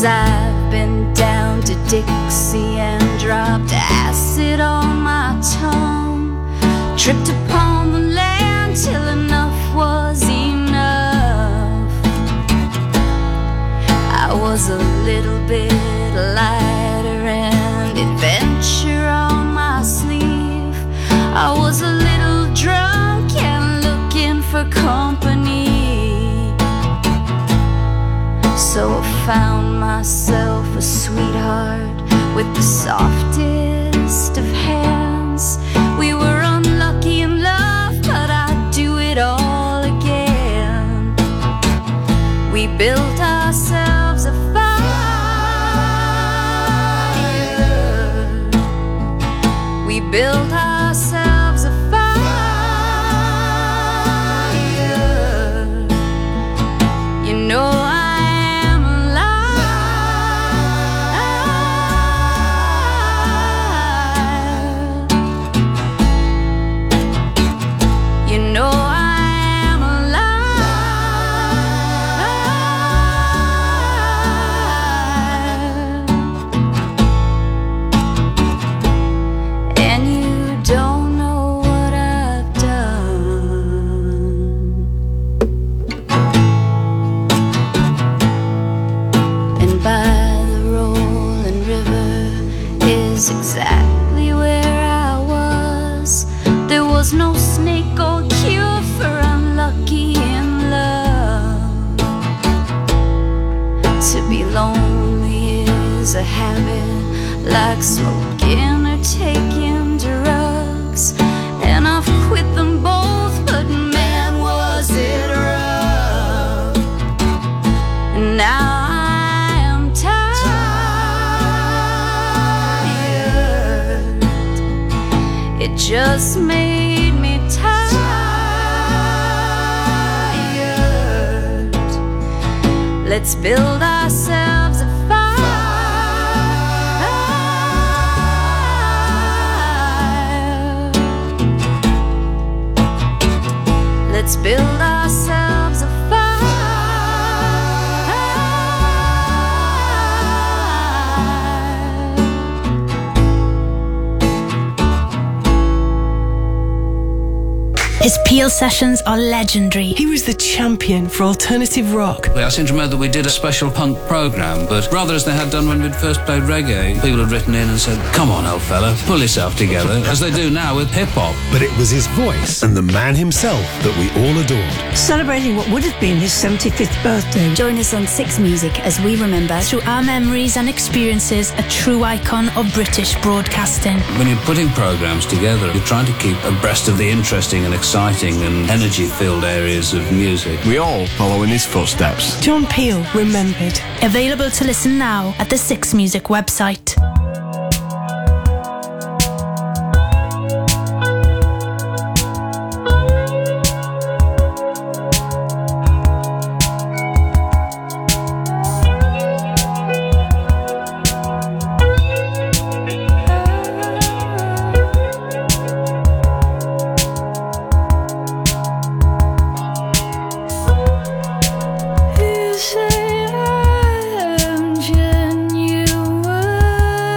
'Cause I've been down to Dixie and dropped acid on my tongue, tripped upon the land till enough was enough. I was a little bit lighter and adventure on my sleeve. I was a little drunk and looking for company. So I found myself a sweetheart with the softest of hands. We were unlucky in love, but I'd do it all again. We built ourselves a fire. We built ourselves a fire. You know I exactly where I was. There was no snake or cure for unlucky in love. To be lonely is a habit, like smoking or taking drugs, and I've quit them both, but man was it rough. And now it just made me tired. Let's build ourselves a fire. Let's build ourselves a fire. His Peel sessions are legendary. He was the champion for alternative rock. I seem to remember that we did a special punk programme, but rather as they had done when we'd first played reggae, people had written in and said, come on, old fella, pull yourself together, as they do now with hip-hop. But it was his voice and the man himself that we all adored. Celebrating what would have been his seventy-fifth birthday. Join us on Six Music as we remember, through our memories and experiences, a true icon of British broadcasting. When you're putting programmes together, you're trying to keep abreast of the interesting and exciting and energy-filled areas of music. We all follow in his footsteps. John Peel, remembered. Available to listen now at the Six Music website. You say I am genuine.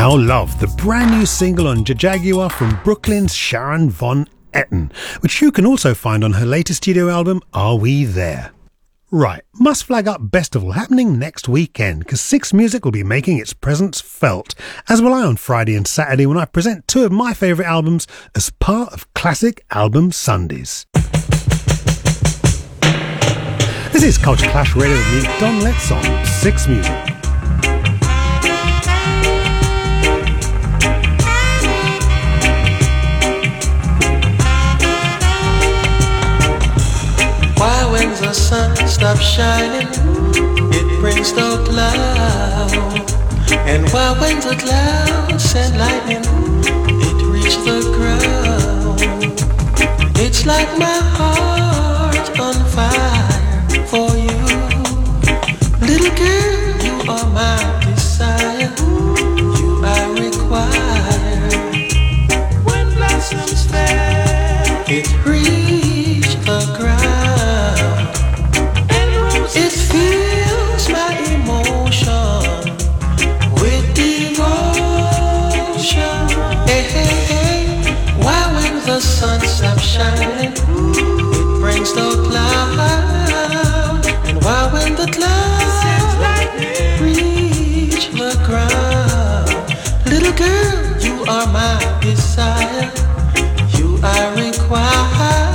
Our Love, the brand new single on Jajaguar from Brooklyn's Sharon Von Etten, which you can also find on her latest studio album, Are We There? Right, must flag up Bestival happening next weekend, because Six Music will be making its presence felt, as will I on Friday and Saturday when I present two of my favourite albums as part of Classic Album Sundays. This is Culture Clash Radio with me, Don Letts on Six Music. Why when the sun stops shining, it brings the cloud? And why when the clouds send lightning, it reaches the ground? It's like my heart on fire for you. Little girl, you are my desire, you I require. When blossoms fail, it reaches the ground. It fills my emotion with devotion. Hey, hey, hey. Why when the sun stops shining, it brings the cloud? And why when the clouds reach the ground? Little girl, you are my desire, you I require.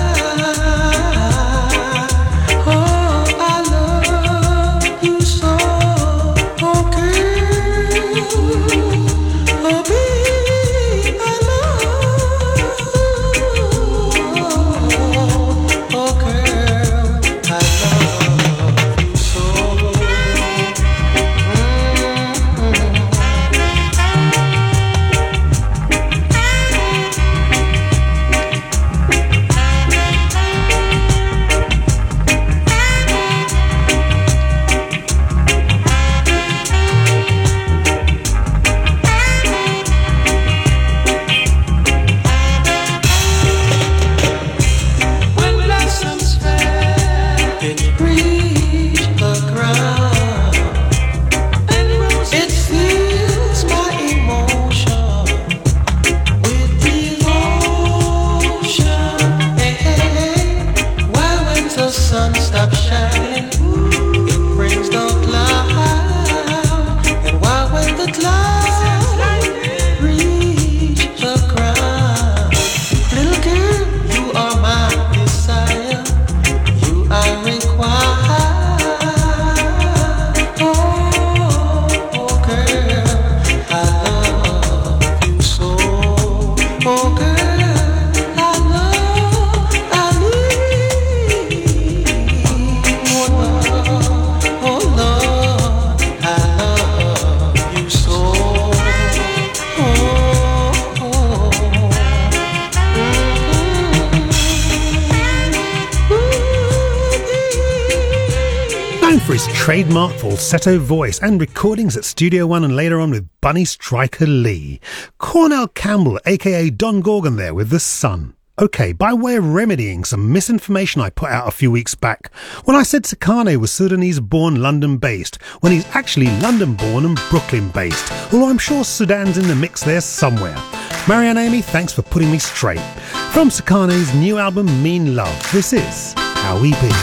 Trademark falsetto voice and recordings at Studio One and later on with Bunny Striker Lee. Cornell Campbell, aka Don Gorgon there with The Sun. Okay, by way of remedying some misinformation I put out a few weeks back when I said Sakane was Sudanese-born London-based, when he's actually London-born and Brooklyn-based, although I'm sure Sudan's in the mix there somewhere. Marianne Amy, thanks for putting me straight. From Sakane's new album Mean Love, this is How We Be.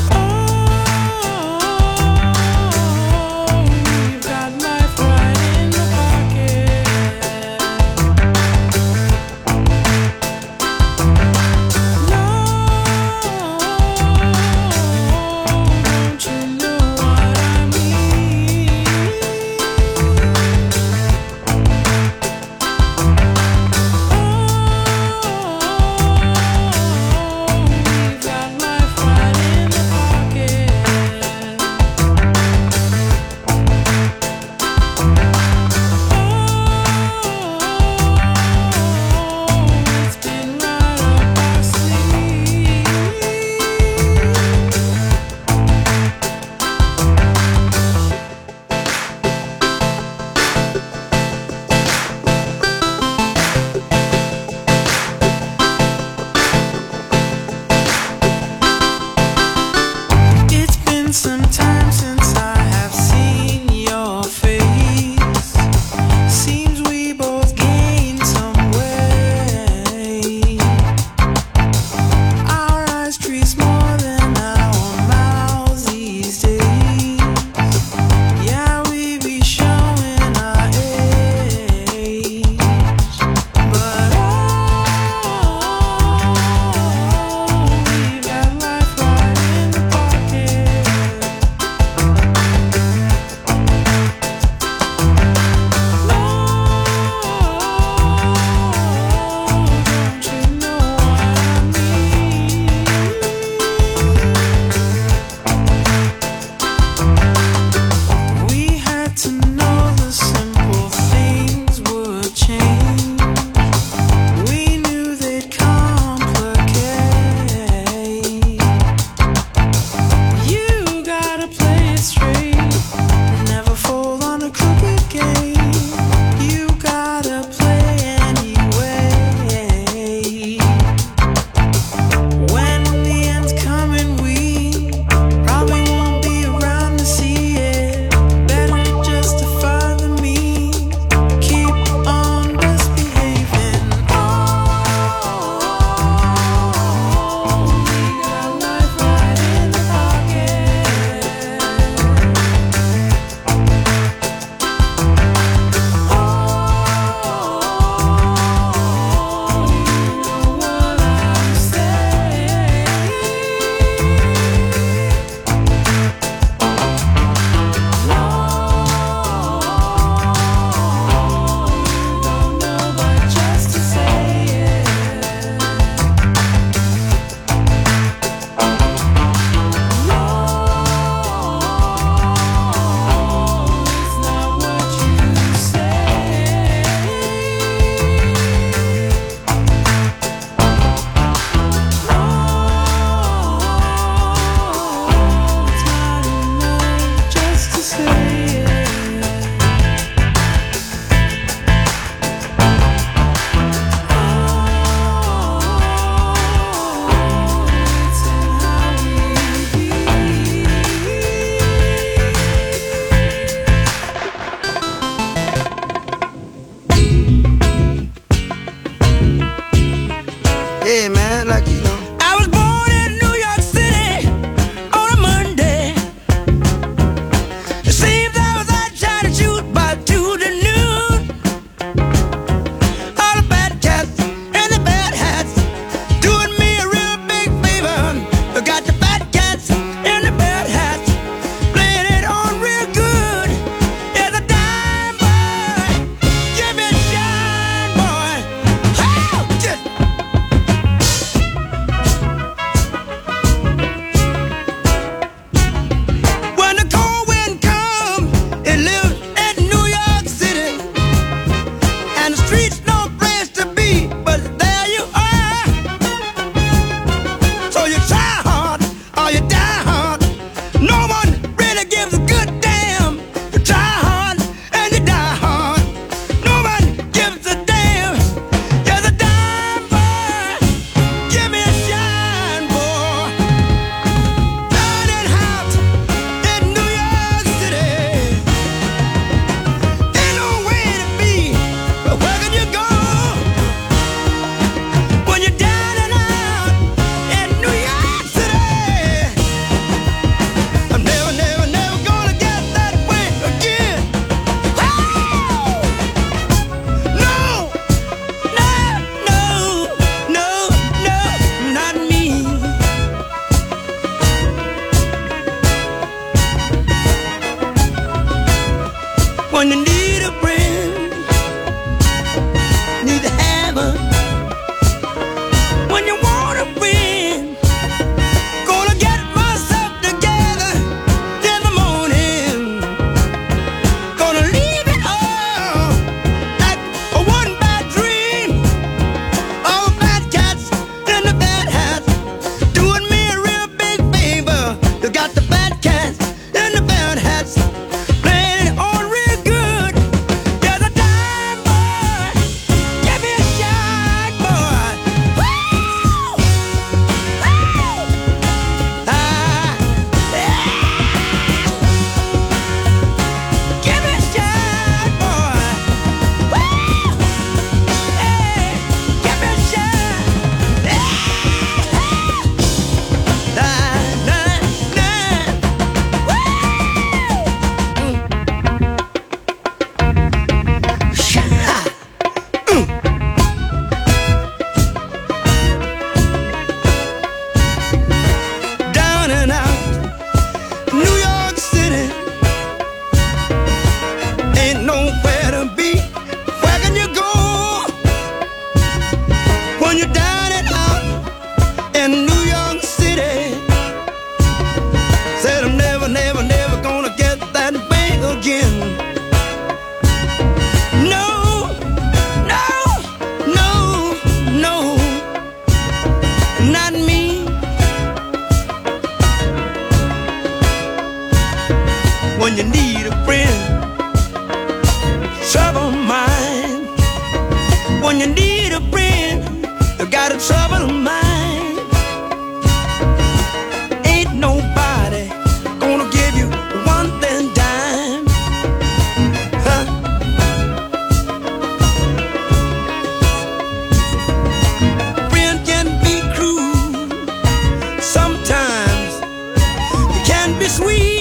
Got my friend in that like you know. I was born in New York City on a Monday. It seems I was out trying to shoot by two to noon. All the bad cats and the bad hats doing me a real big favor. I got the bad cats and the bad hats playing it on real good. There's a dime boy, give me a shine boy. How just when the cold wind comes, it lives in New York City, and the streets no place to be, but there you are. So you try hard or you die hard. No one really gives a good damn. You try hard and you die hard. No one gives a damn. You're the dime boy. Give me a shine, boy. Burning hot in New York City. Ain't no way to be, but where can you go when you're down and out in New York City? I'm never, never, never gonna get that way again. Oh! No, no, no, no, no, not me. When you need a friend, need to have her. When you want a friend, gonna get myself together in the morning. Gonna leave it all like a one bad dream. All bad cats and the bad hats doing me a real big favor. You got the bad cats and the bad hats playing it on real good. You're the dime boy. Give me a shine, boy. Woo! Woo! Ah, yeah. Give me a shine, boy. Woo! Hey, give me a shine. Yeah. Nah, nah, nah. Woo! Down and out, New York City, ain't nowhere to be. Where can you go when you're down and out in New York City? Said I'm never, never, never gonna get that way again. No, no, no, no, not me. When you need a friend, trouble mine. When you need a friend, you got a trouble mine. Ain't nobody gonna give you one thin dime. Huh? Friend can be cruel. Sometimes it can be sweet.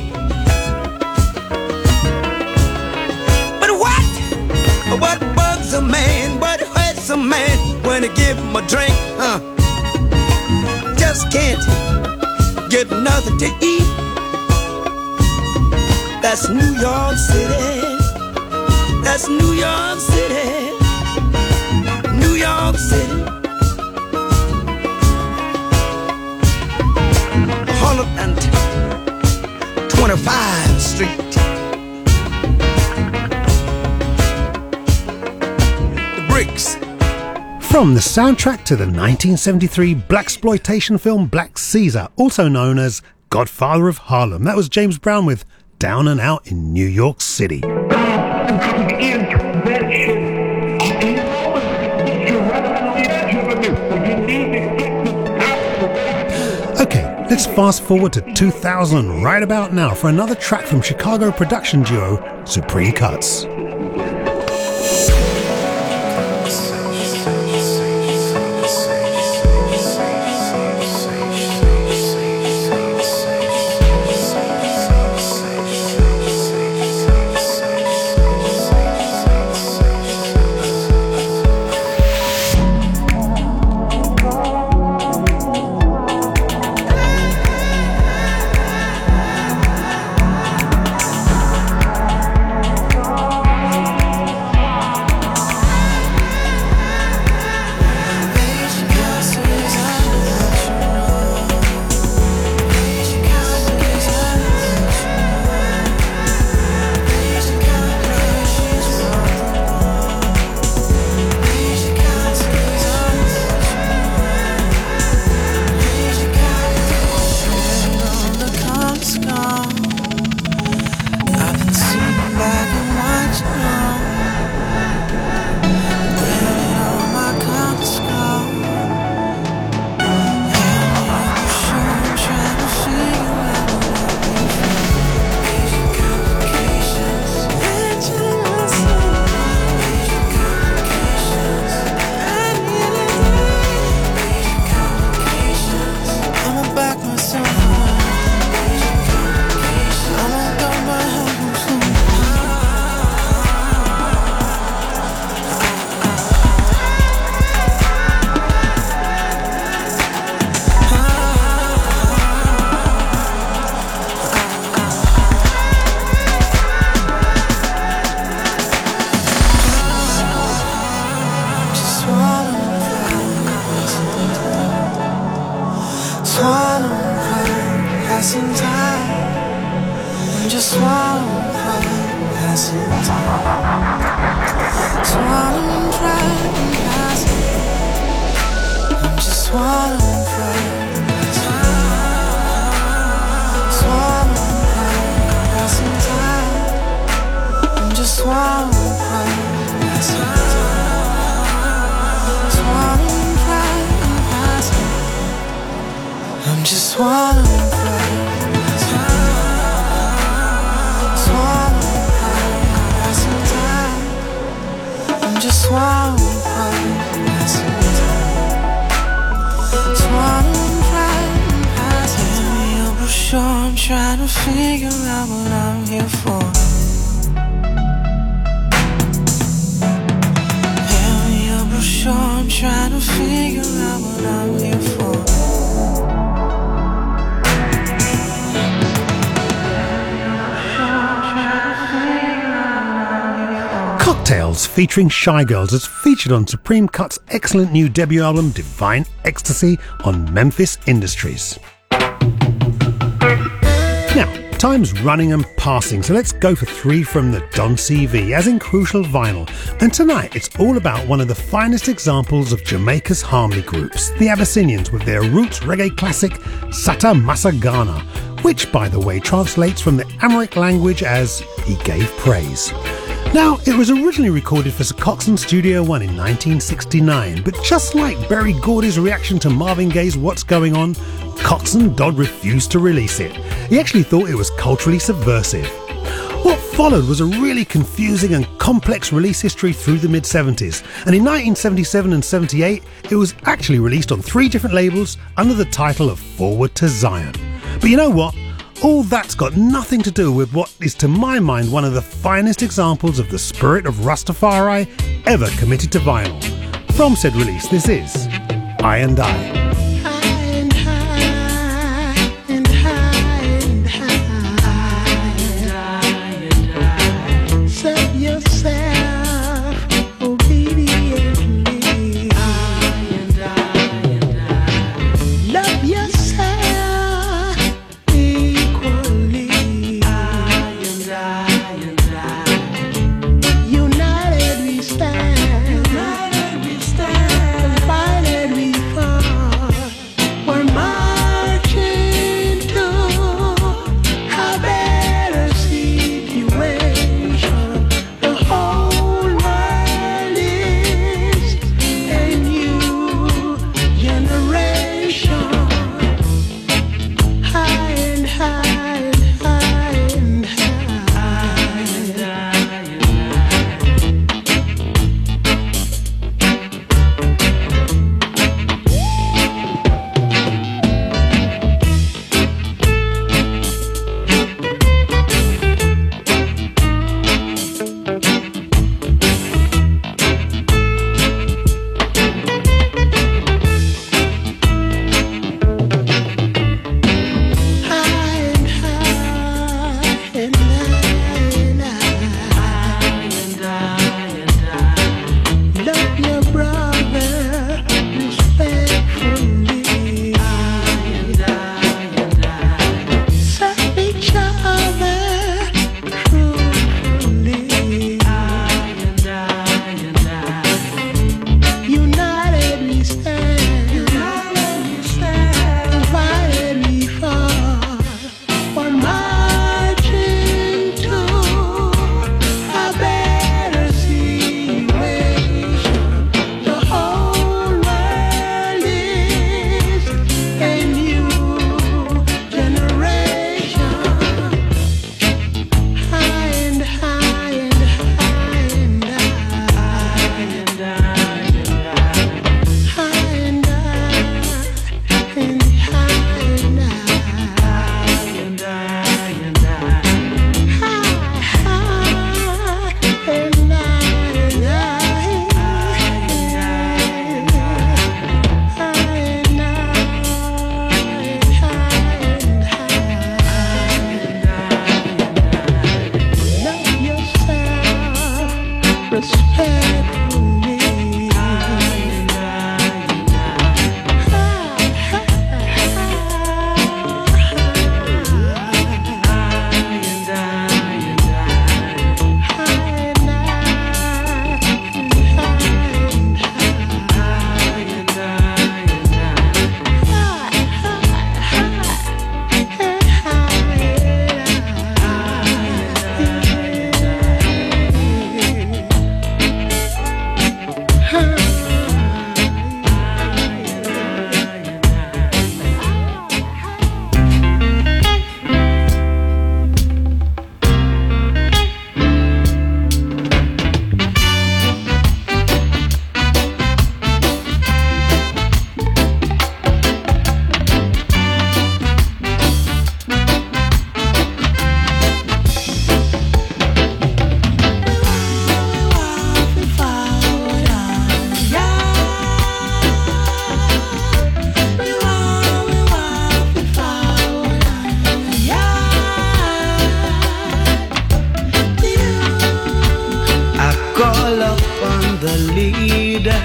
But what? What bugs a man? What hurts a man when you give him a drink? Huh? Just can't get nothing to eat. That's New York City. That's New York City. New York City. one twenty-fifth Street. The Bricks. From the soundtrack to the nineteen seventy-three blaxploitation film Black Caesar, also known as Godfather of Harlem. That was James Brown with Down and Out in New York City. Okay, let's fast forward to two thousand right about now for another track from Chicago production duo Supreme Cuts. swallowing pride, that's the time. Swallowing pride and passion. Tear me up, but sure I'm trying to figure out what I'm here for. Tear me up, but sure I'm trying to figure out what I'm here for. Cocktails featuring Shy Girls is featured on Supreme Cut's excellent new debut album Divine Ecstasy on Memphis Industries. Now, time's running and passing, so let's go for three from the Don C V, as in Crucial Vinyl. And tonight it's all about one of the finest examples of Jamaica's harmony groups, the Abyssinians, with their roots reggae classic Sata Masagana, which, by the way, translates from the Amharic language as He Gave Praise. Now, it was originally recorded for Sir Coxsone Studio One in nineteen sixty-nine, but just like Berry Gordy's reaction to Marvin Gaye's What's Going On, Coxsone Dodd refused to release it. He actually thought it was culturally subversive. What followed was a really confusing and complex release history through the mid seventies, and in nineteen seventy-seven and seventy-eight it was actually released on three different labels under the title of Forward to Zion. But you know what? All that's got nothing to do with what is, to my mind, one of the finest examples of the spirit of Rastafari ever committed to vinyl. From said release, this is I and I. United we stand, divided we fall.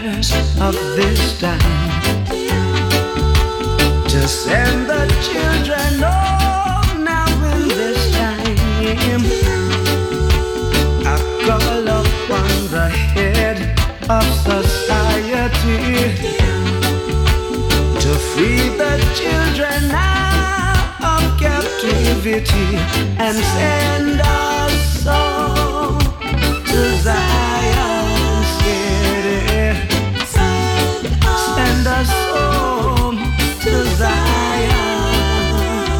desires of this time, to send the children home now in this time. I call upon the head of society to free the children out of captivity and send us home to Zion City. Send us home to Zion.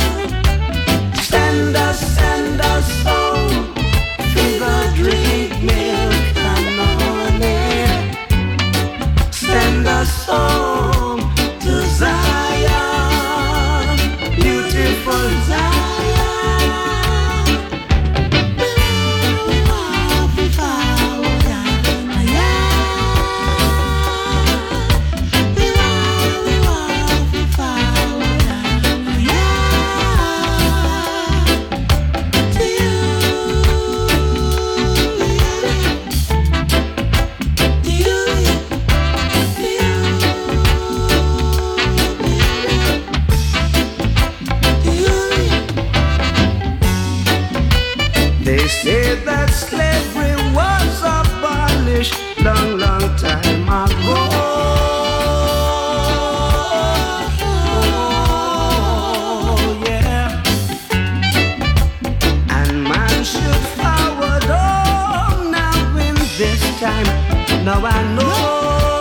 Send us, send us home to the drink milk and honey. Send us home to Zion, beautiful Zion. They say that slavery was abolished long, long time ago. Oh, yeah. And man should forward on now in this time. Now I know.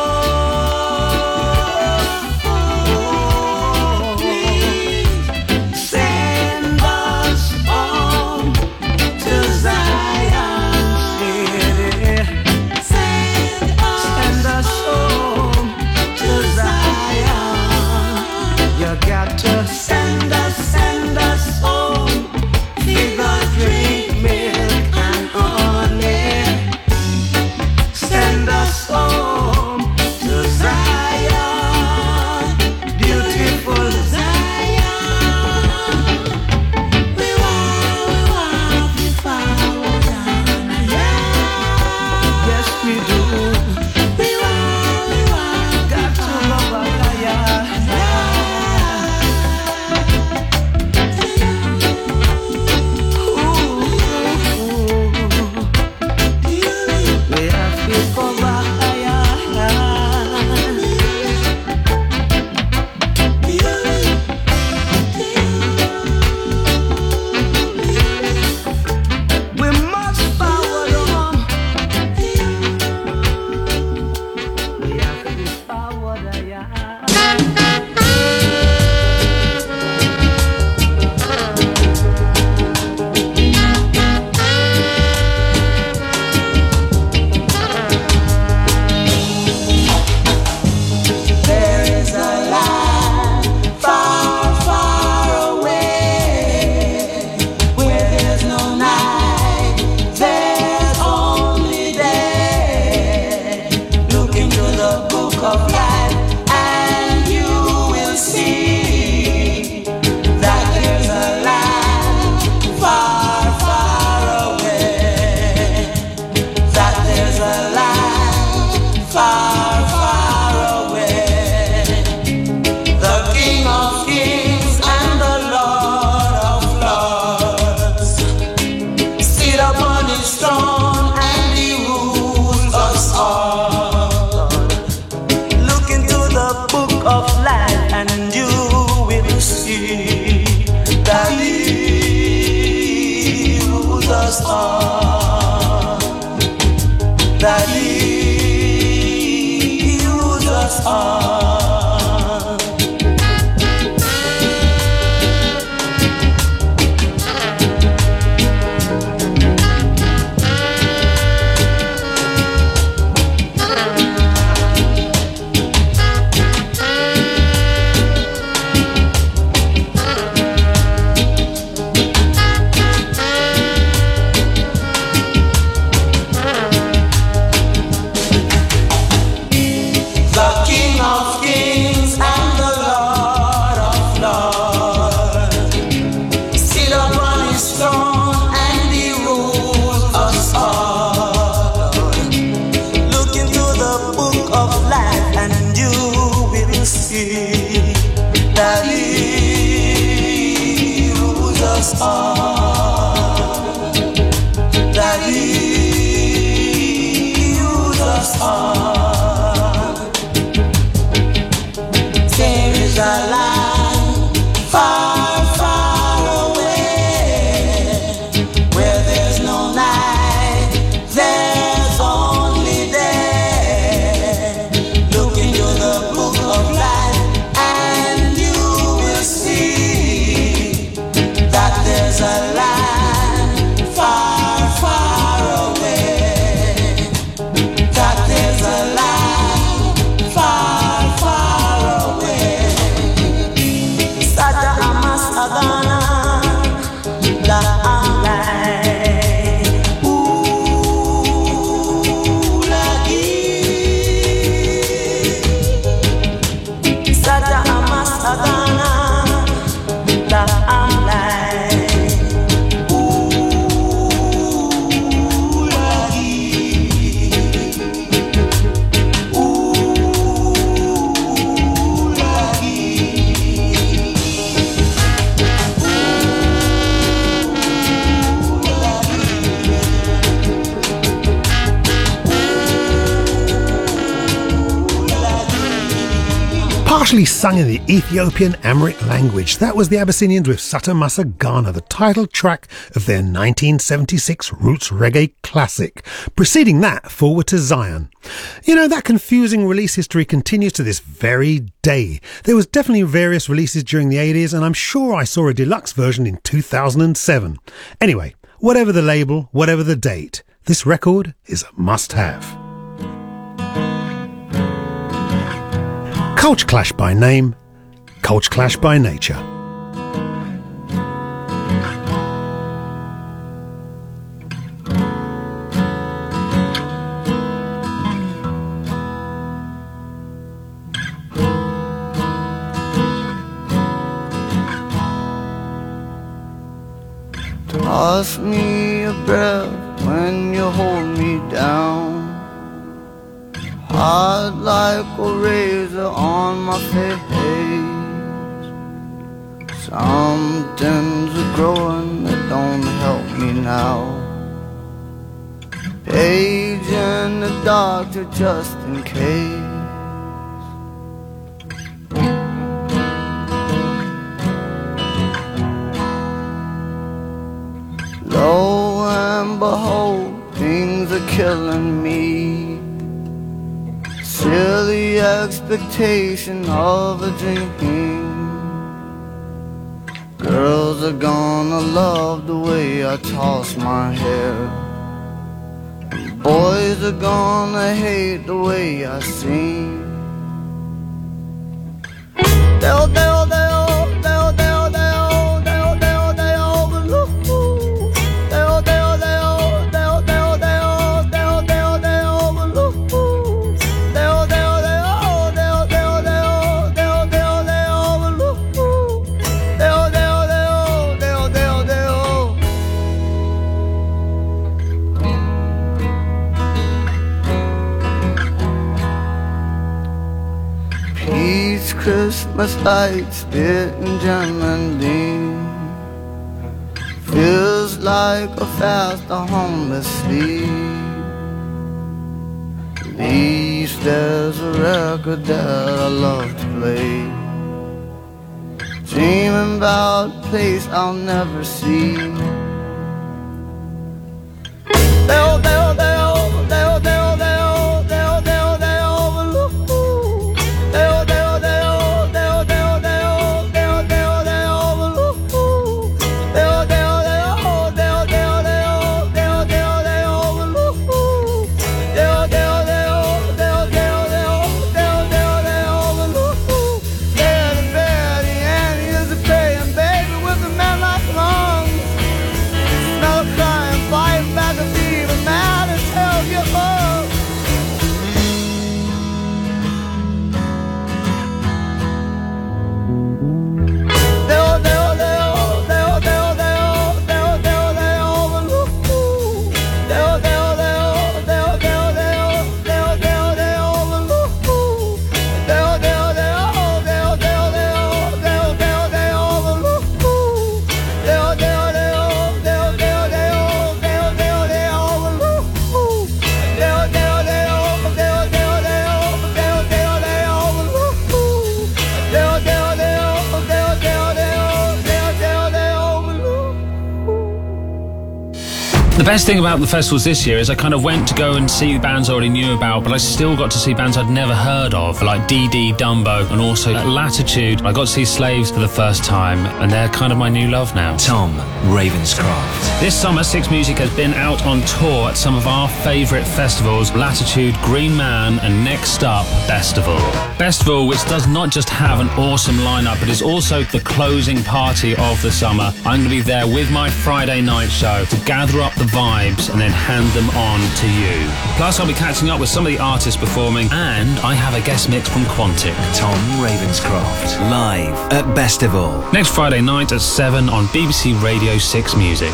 Send us home to Zion City. Send us home to Zion. You got to send us, send us home. We gon' drink milk and honey. Send us home to Zion, beautiful Zion. We want, we want, we follow down. Yes, we do. We want, we want, got to love our we have to cover we must forward on. We have to forward There is a land far, far away, where there's no night, there's only day. Look into the book of life and you will see that there's a land far, far away, that there's a land far, far away. The King of Kings and the Lord of Lords sit upon his throne and he rules us all. Look into the book of life and you will see that he rules us all. That he rules us all. The King of hard, that he used us hard. There is a land far, far away, where there's no night, there's only day. Look into the book of life and you will see that there's a land far, far away, that there's a land far, far away. Sada Amasagana, La Amlai, Ulagi. Sada Amasagana, La Amlai, Ulagi. Partially sung in the Ethiopian Amharic language, that was the Abyssinians with Sata Masagana, the title track of their nineteen seventy-six roots reggae classic. Preceding that, Forward to Zion. You know, that confusing release history continues to this very day. There was definitely various releases during the eighties, and I'm sure I saw a deluxe version in two thousand seven. Anyway, whatever the label, whatever the date, this record is a must-have. Culture Clash by name, Culture Clash by nature. Toss me a breath when you hold me down, hard like a razor on my face. Something's a-growing that don't help me now. Paging the doctor just in case. Lo and behold, things are killing me. Silly expectation of a dream. Girls are gonna love the way I toss my hair. And boys are gonna hate the way I sing. They'll, they'll, they'll, they'll, they'll, they'll, they'll, they'll, they'll overlook. They'll, they'll, they'll, they'll, they'll, they'll, they'll, they'll, they'll overlook. They'll, they'll, they'll, they'll, they'll, they'll, they'll, they'll, they'll overlook. They'll, they'll, they'll, they'll, they'll, they'll. Peach Christmas lights, spitting Germany. Feels like a fast, a homeless sleep. At least there's a record that I love to play. Dreaming about a place I'll never see. They'll, they'll, they'll, they'll, they'll, they'll, they'll, they'll, they'll overlook. They'll, they'll, they'll, they'll, they'll, they'll, they'll, they'll, they'll overlook. They'll, they'll, they'll, they'll, they'll, they'll, they'll, they'll, they'll overlook. They'll, they'll, they'll, they'll, they'll, they'll, they'll, they'll, they'll overlook. Betty, Betty, Annie is a praying baby with a man like lungs. Smell of crying, fighting back a fever, mad as hell. The best thing about the festivals this year is I kind of went to go and see bands I already knew about, but I still got to see bands I'd never heard of, like Dee Dee, Dumbo, and also at Latitude. I got to see Slaves for the first time, and they're kind of my new love now. Tom Ravenscraft. This summer, Six Music has been out on tour at some of our favourite festivals, Latitude, Green Man, and next up, Bestival. Bestival, which does not just have an awesome lineup, but is also the closing party of the summer. I'm going to be there with my Friday night show to gather up the vibes and then hand them on to you. Plus, I'll be catching up with some of the artists performing, and I have a guest mix from Quantic. Tom Ravenscraft, live at Bestival. Next Friday night at seven on B B C Radio six Music.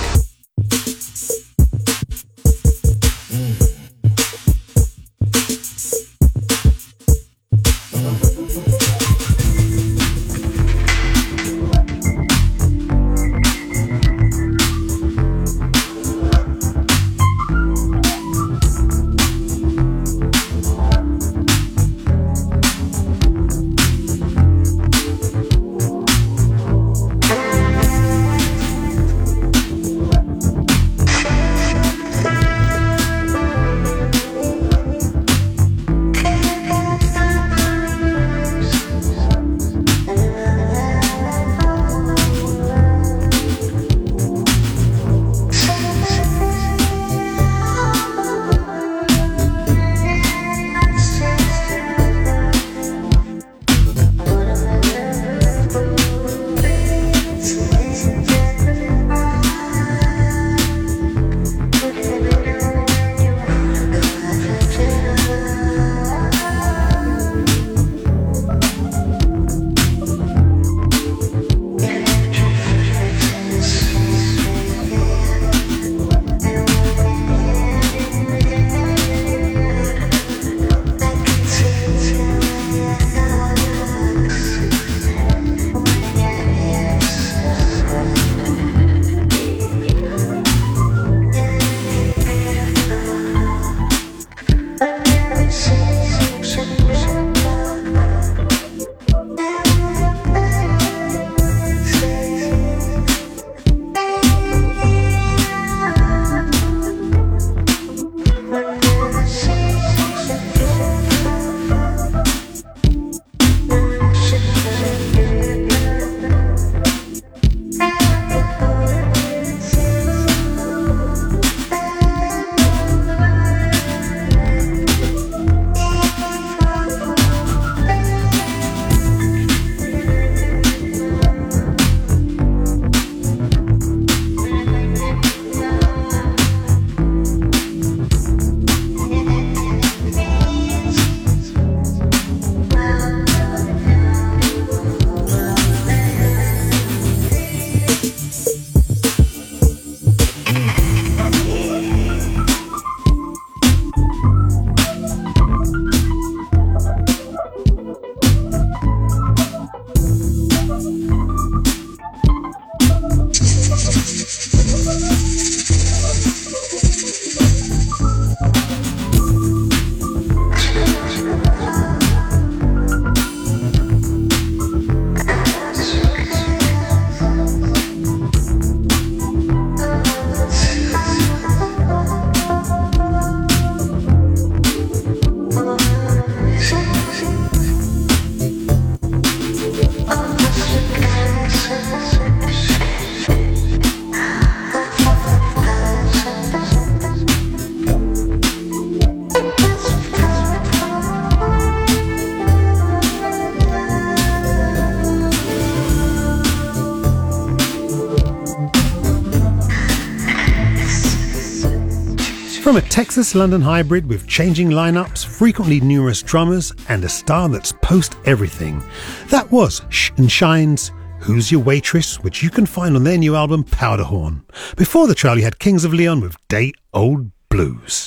From a Texas-London hybrid with changing lineups, frequently numerous drummers, and a star that's post everything, that was Shh and Shine's Who's Your Waitress, which you can find on their new album Powderhorn. Before the trial you had Kings of Leon with Day Old Blues.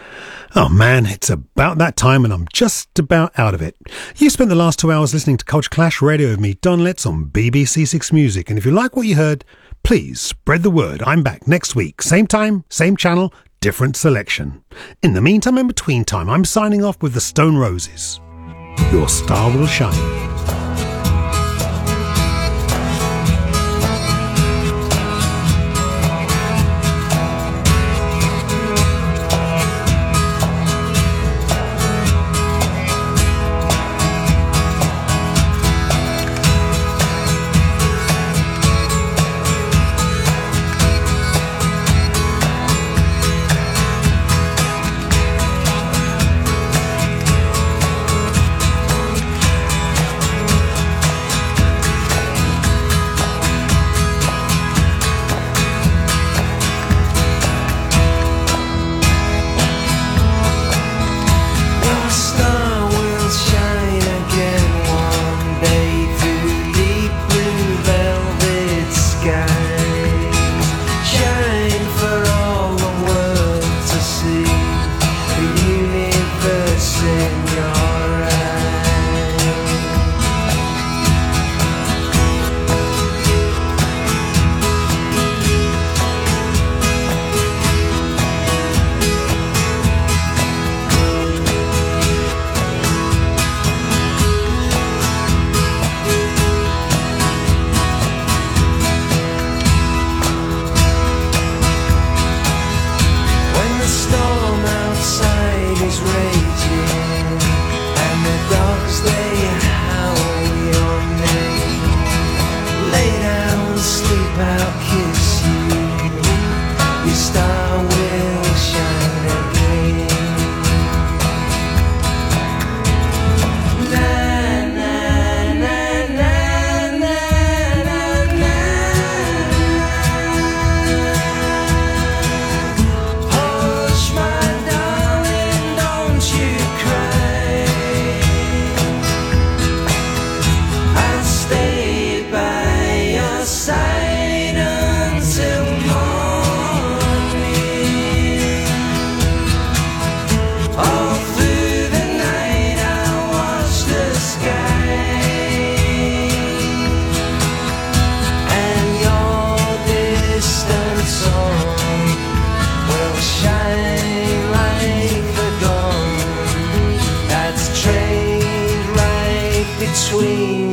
Oh man, it's about that time and I'm just about out of it. You spent the last two hours listening to Culture Clash Radio with me, Don Letts, on B B C Six Music, and if you like what you heard, please spread the word. I'm back next week, same time, same channel, different selection. In the meantime, in between time, I'm signing off with the Stone Roses. Your star will shine. sweet